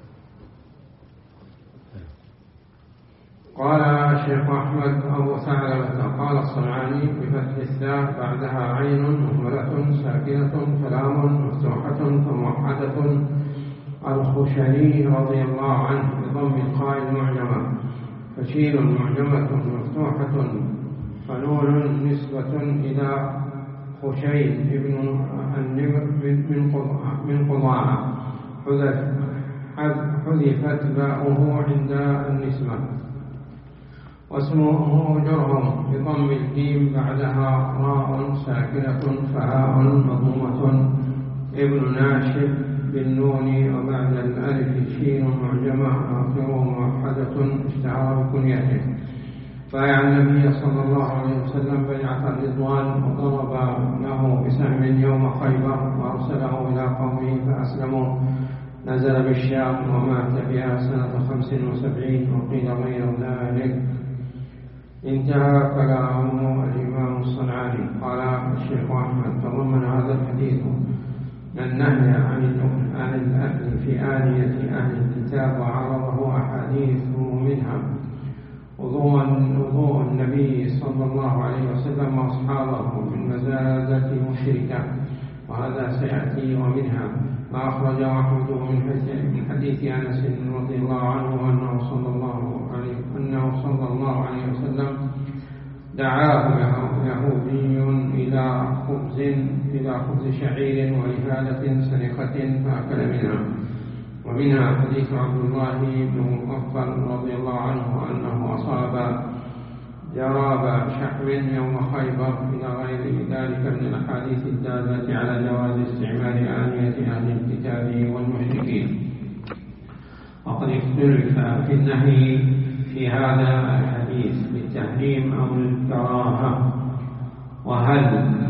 قال الشيخ أحمد أبو ثعلبة قال الصنعاني بفتح الثاء بعدها عين مهملة ساكنة فلام مفتوحة فموحدة الخشني رضي الله عنه بضم القاء المعجمة، فشين معجمة مفتوحة فنون نسبة إلى خشين ابن النمر من قضاعة حذفت باؤه عند النسبة. واسمه جرهم بضم الجيم بعدها راء ساكنة فهاء مضمومة ابن ناشب بالنون، وبعد الألف شين معجمة آخره موحدة اشتهر بكنيته. بايع النبي صلى الله عليه وسلم بيعة الرضوان وضرب له بسهم يوم خيبر وأرسله إلى قومه فأسلموا. نزل بالشام ومات بها سنة خمس وسبعين وقيل غير ذلك. انتهى كلام الإمام الصنعاني. قال الشيخ أحمد: تضمن هذا الحديث النهي عن الأكل في آنية أهل الكتاب، وعرضه أحاديث منها وضوء النبي صلى الله عليه وسلم وأصحابه من مزادة مشركة، وهذا سيأتي. ومنها ما أخرجه أحمد من حديث أنس رضي الله عنه أنه صلى الله عليه أنه صلى الله عليه وسلم دعاه يهودي إلى خبز إلى خبز شعير ولهالة سنخة فأكل منها. ومنها حديث عبد الله بن مغفل رضي الله عنه أنه أصاب جراب شحم يوم خيبر إلى غير ذلك من الأحاديث الدالة على جواز استعمال آنية أهل الكتاب والمشركين. وقد اختلف في النهي في هذا الحديث بالتحريم أو الكراهة، وهل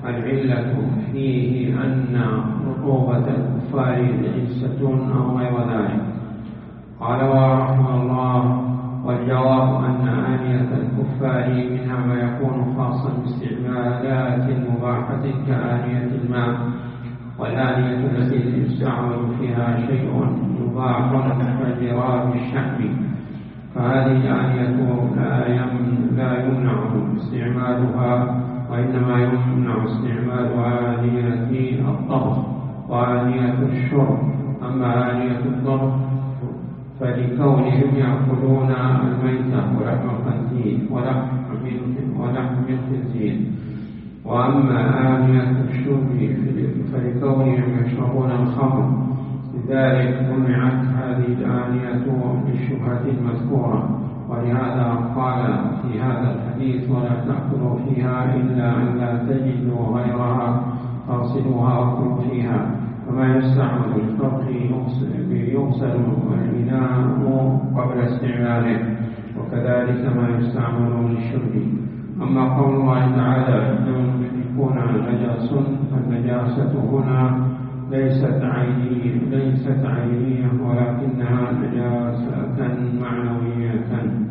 العلة فيه أن رطوبة الكفار عزة أو غير ذلك. قال ورحمه الله: والجواب أن آنية الكفار منها ما يكون خاصا باستعمالات مباحة كآنية الماء، والآنية التي يستعمل فيها شيء مباح كجراب الشحم، فهذه الآنية لا يمنع استعمالها، وإنما يمنع استعمال آنية الطبخ وآنية الشرب. أما آنية الطبخ فلكونهم يأكلون الميتة ولحم الخنزير ولحم الخنزير، وأما آنية الشرب فلكونهم يشربون الخمر، لذلك منعت هذه الآنية للشبهة المذكورة. ولهذا قال في هذا الحديث: ولا تأكلوا فيها إلا أن لا تجدوا غيرها فاغسلوها وكلوا فيها. فما يستعمل للطبخ يغسل الإناء قبل استعماله، وكذلك ما يستعمل للشرب. أما قول الله تعالى: إنهم يشركون نجاس، فالنجاسة هنا ليست عينية ليست عينية ولكنها نجاسة معنوية.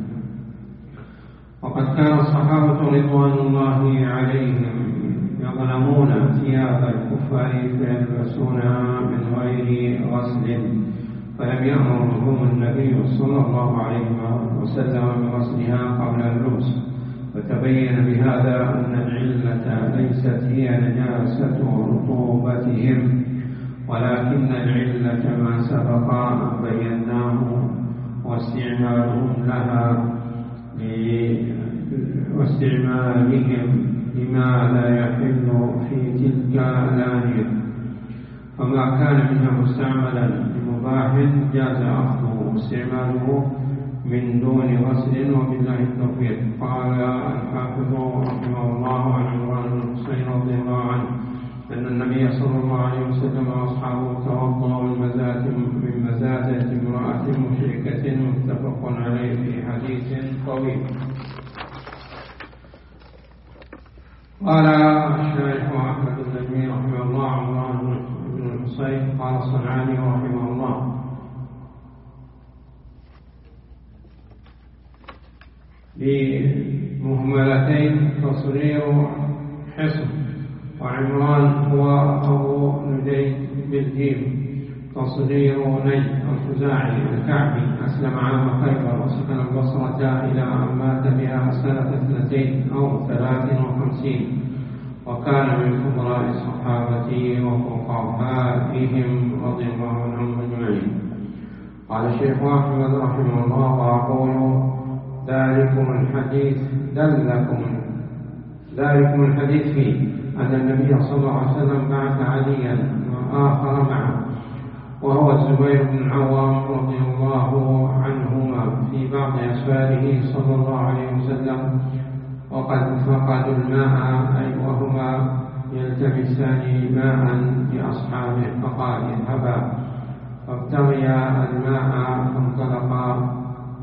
وقد كان الصحابة رضوان الله عليهم يظلمون ثياب الكفار فيلبسونها من غير غسل، فلم يأمرهم النبي صلى الله عليه وسلم بغسلها قبل اللبس. فتبين بهذا أن العلة ليست هي نجاسة رطوبتهم، ولكن العلة ما سبق أن بيناه، واستعمالهم لها واستعمالهم لما لا يحل في تلك الآنية. فما كان منها مستعملا لمباح جاز أخذه واستعماله من دون غسل، وبالله التوفيق. قال الحافظ رحمه الله عن عمران بن حسين رضي الله عنه أن النبي صلى الله عليه وسلم وأصحابه توضأوا من مزادة امرأة مشركة، متفق عليه في حديث طويل. قال الشيخ أحمد النجمي رحمه الله عمران بن الحسين قال الصنعاني رحمه الله: بمهملتين تصرير حصن، وعمران هو أبو نديد بالجيم تصرير ني الخزاعي الكعبي، أسلم عام خيبر وسكن البصرة إلى أن مات بها سنة اثنتين أو ثلاث وخمسين، وكان من فضلاء الصحابة وفقهائهم رضي الله عنهم أجمعين. قال الشيخ أحمد رحمه الله: وأقول ذلكم الحديث دلكم ذلكم الحديث فيه أن النبي صلى الله عليه وسلم بعث عليا وآخر معه، وهو الزبير بن العوام رضي الله عنهما، في بعض أسفاره صلى الله عليه وسلم، وقد فقدوا الماء، أي وهما يلتمسان ماء لأصحابه، فقال: اذهبا فابتغيا الماء، فانطلقا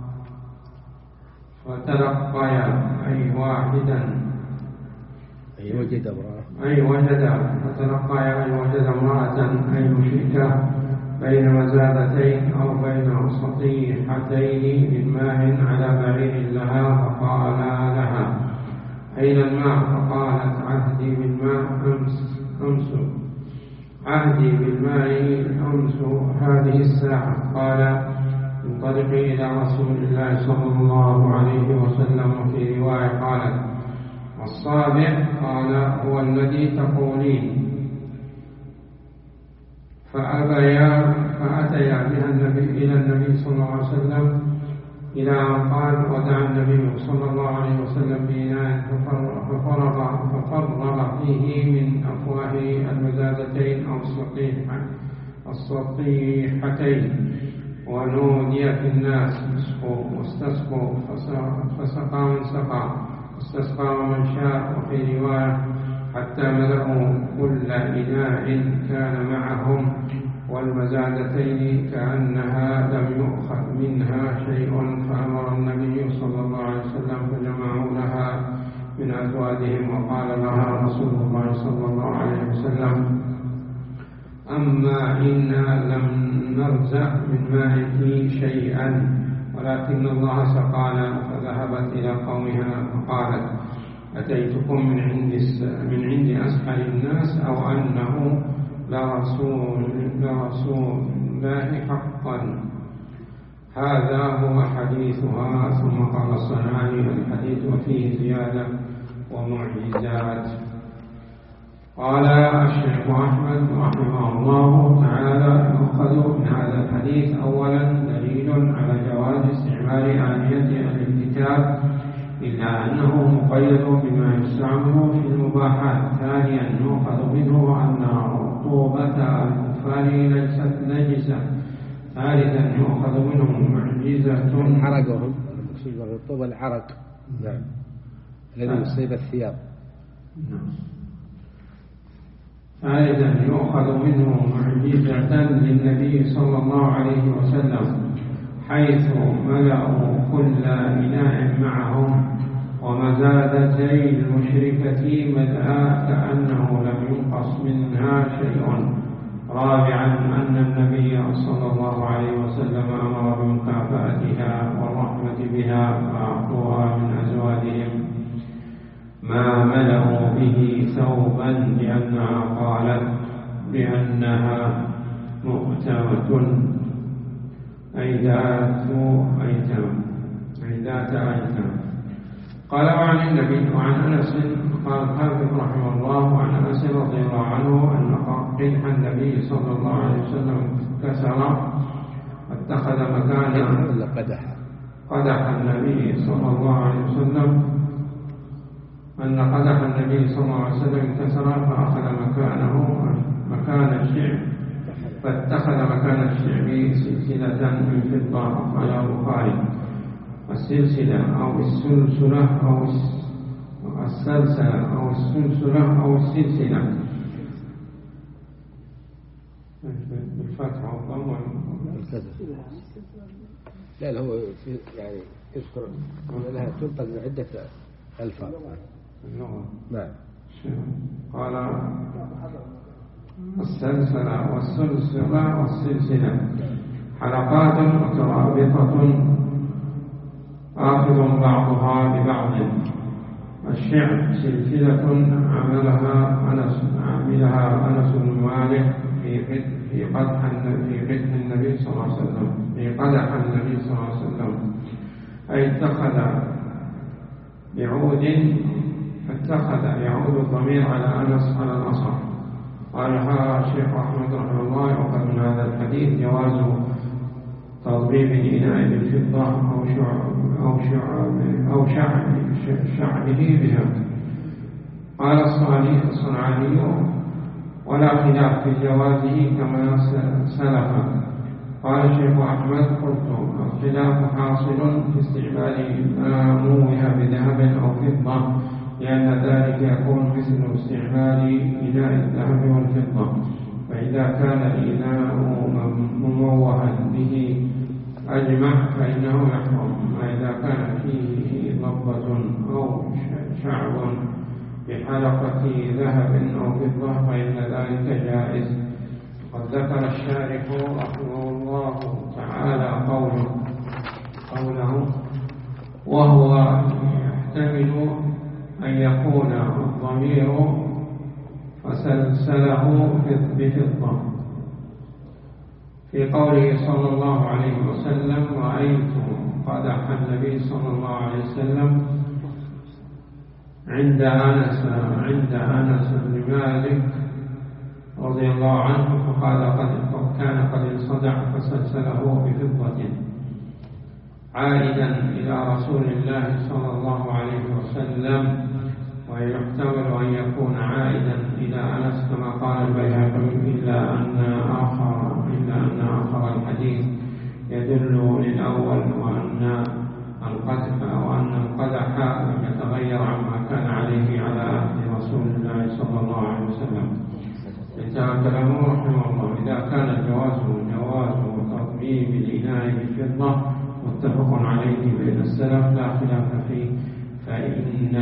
فتلقيا أي واحدا أي وجد امرأة أي وجد فتلقيا أي وجد امرأة أي مشركة بين مزادتين أو بين سطيحتين من ماء على بعير لها، فقال لها: أين الماء؟ فقالت: عهدي بالماء أمس أمس عهدي بالماء أمس هذه الساعة. قال: انطلقي إلى رسول الله صلى الله عليه وسلم. وفي رواية قالت: الصابع؟ قال: هو الذي تقولين. فأبيا فأتيا بها النبي إلى النبي صلى الله عليه وسلم، إلى أن قال: ودعا النبي صلى الله عليه وسلم بإناء ففرغ ففرغ فيه من أفواه المزادتين أو السطيحتين، ونودي في الناس: اسقوا واستسقوا، فسقى من سقى واستسقى من شاء. وفي رواية: حتى ملأوا كل إناء كان معهم، والمزادتين كأنها لم يؤخذ منها شيء، فأمر النبي صلى الله عليه وسلم فجمعوا لها من أزواجهم، وقال لها رسول الله صلى الله عليه وسلم: أما إنا لم نرزق من مائك شيئا، ولكن الله سقانا. فذهبت إلى قومها فقالت: أتيتكم من عند من عند أسحر الناس، أو أنه لرسول لرسول الله حقا. هذا هو حديثها. ثم قال الصنعاني: الحديث وفيه زيادة ومعجزات. قال الشيخ أحمد رحمه الله تعالى: يؤخذ من هذا الحديث أولا دليل على جواز استعمال آنية أهل الكتاب، إلا أنه مقيد بما يستعمل في المباحات. ثانيا يؤخذ منه أن رطوبة الكفار ليست نجسة. ثالثا يؤخذ منه معجزة عرقهم، المقصود بالرطوبة العرق، نعم، الذي يصيب الثياب. نعم. ثالثا يؤخذ منه معجزة للنبي صلى الله عليه وسلم، حيث ملأوا كل إناء معهم، ومزادتي المشركة ملأ كأنه لم ينقص منها شيء. رابعا أن النبي صلى الله عليه وسلم أمر بمكافأتها والرحمة بها، فأعطوها من أزواجهم ما ملأوا به ثوبا، لأنها قالت بأنها مؤتمة أي ذات أيتام أي ذات أيتام. قال: وعن النبي وعن أنس قال الحافظ رحمه الله: وعن أنس رضي الله عنه أن قدح النبي صلى الله عليه وسلم كسر واتخذ مكانه ولا قدح قدح النبي صلى الله عليه وسلم أن قدح النبي صلى الله عليه وسلم كسر، فأخذ مكانه مكان الشعب فاتخذ مكان الشعب سلسلة من فضة. قال البخاري: السلسلة أو السلسلة أو السلسلة أو السلسلة أو السلسلة بالفتح والضم والكسر. لا لا، هو يعني يذكر لها تنطق من عدة ألفاظ. نعم. قال: السلسلة والسلسلة والسلسلة حلقات مترابطة آخذ بعضها ببعض. الشعب سلسلة عملها أنس عملها أنس بن مالك في في قدح في قدح النبي صلى الله عليه وسلم في قدح النبي صلى الله عليه وسلم، أي اتخذ بعود فاتخذ يعود الضمير على أنس على الأصح. قال هذا الشيخ أحمد رحمه الله: يؤخذ من هذا الحديث جواز تضريب الإناء بالفضة أو شعب أو شعب أو شعب شعبه بها. قال الصنعاني: ولا خلاف في جوازه كما سلف. قال الشيخ أحمد: قلت الخلاف حاصل في استعمال ما موه بذهب أو فضة، لأن ذلك يكون مثل استعمال إناء الذهب والفضة، فإذا كان الإناء مموها به أجمع فإنه يحرم. وإذا كان فيه ضبة أو شعب بحلقة ذهب أو فضة فإن ذلك جائز. قد ذكر الشارح رحمه الله تعالى قوله قوله وهو يحتمل أن يكون الضمير فسلسله بفضة، في قوله صلى الله عليه وسلم: رأيت قدح النبي صلى الله عليه وسلم عند أنس عند أنس بن مالك رضي الله عنه، فقال قد كان قد انصدع فسلسله بفضة، عائدا إلى رسول الله صلى الله عليه وسلم. ويحتمل أن يكون عائدا إلى أنس كما قال البيهقي، إلا أن آخر إلا أن آخر الحديث يدل للأول، وأن القدح أو أن القدح لم يتغير عما كان عليه على عهد رسول الله صلى الله عليه وسلم. انتهى كلامه رحمه الله. إذا كان الجواز جواز تطبيب الإناء بالفضة متفق عليه بين السلف لا خلاف فيه، فإن الإجماع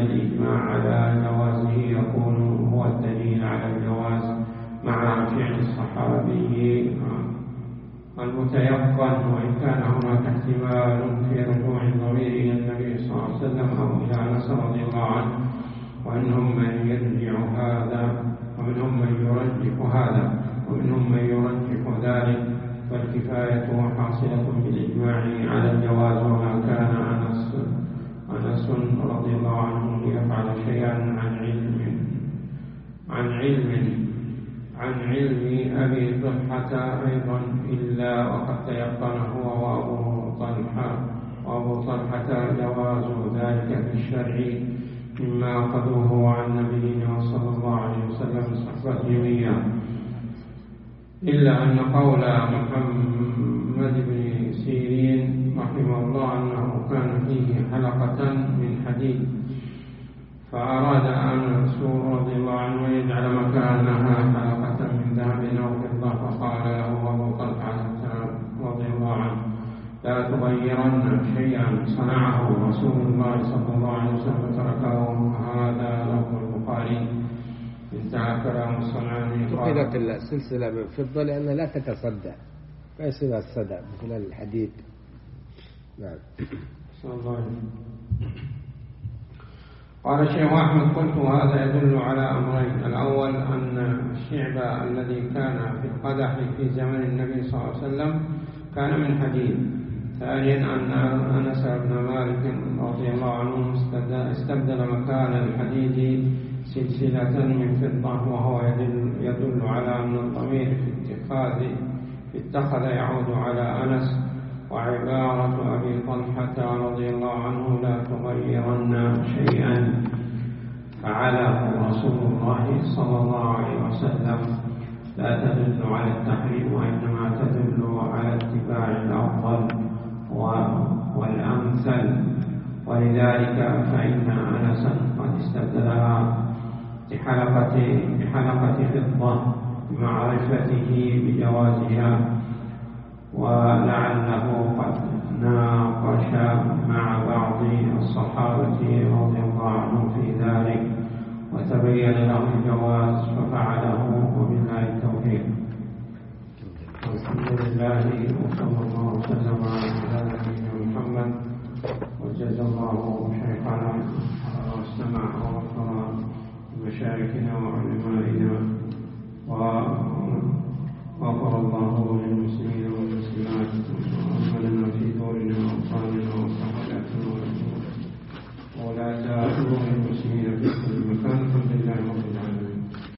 الإجماع على جوازه يكون هو الدليل على الجواز مع فعل الصحابي المتيقن، وإن كان هناك احتمال في رجوع الضمير إلى النبي صلى الله عليه وسلم أو إلى أنس رضي الله عنه، ومنهم من يرجع هذا ومنهم من يرجح هذا ومنهم من يرجح ذلك، فالكفاية حاصلة بالإجماع على الجواز. وما كان أنس أنس رضي الله عنه ليفعل شيئا عن علم عن علم عن علم أبي طلحة أيضا إلا وقد تيقن هو وأبو طلحة وأبو طلحة جواز ذلك في الشرع مما أخذوه عن نبينا صلى الله عليه وسلم صحبة جميعا، إلا أن قول محمد بن سيرين رحمه الله أنه كان فيه حلقة من حديد، فأراد أنس رضي الله عنه يجعل مكانها حلقة من ذهب أو فضة، فقال له أبو طلحة رضي الله عنه: لا تغيرن شيئا صنعه رسول الله صلى الله عليه وسلم تركه. هذا لفظ البخاري. انتهى كلام الصنعاني. اتخذت السلسلة من فضة لأنها لا تتصدع، ما يصير الصدع مثل الحديد. نعم. صلى الله عليه وسلم. قال الشيخ أحمد: قلت هذا يدل على أمرين: الأول أن الشعب الذي كان في القدح في زمن النبي صلى الله عليه وسلم كان من حديد. ثانيا أن أنس بن مالك رضي الله عنه استبدل مكان الحديد سلسلة من فضة، وهو يدل, يدل على أن الضمير في اتخاذ في اتخذ يعود على أنس. وعبارة أبي طلحة رضي الله عنه: لا تغيرن شيئا فعله رسول الله صلى الله عليه وسلم، لا تدل على التحريم، وإنما تدل على اتباع الأفضل والأمثل. ولذلك فإن أنسا قد استبدلها بحلقة بحلقة فضة بمعرفته بجوازها، ولعله قد ناقش مع بعض الصحابة رضي الله عنهم في ذلك وتبين له الجواز ففعله، وبالله التوفيق. الحمد لله وصلى الله وسلم على نبينا محمد، وجزا الله شيخنا واستمع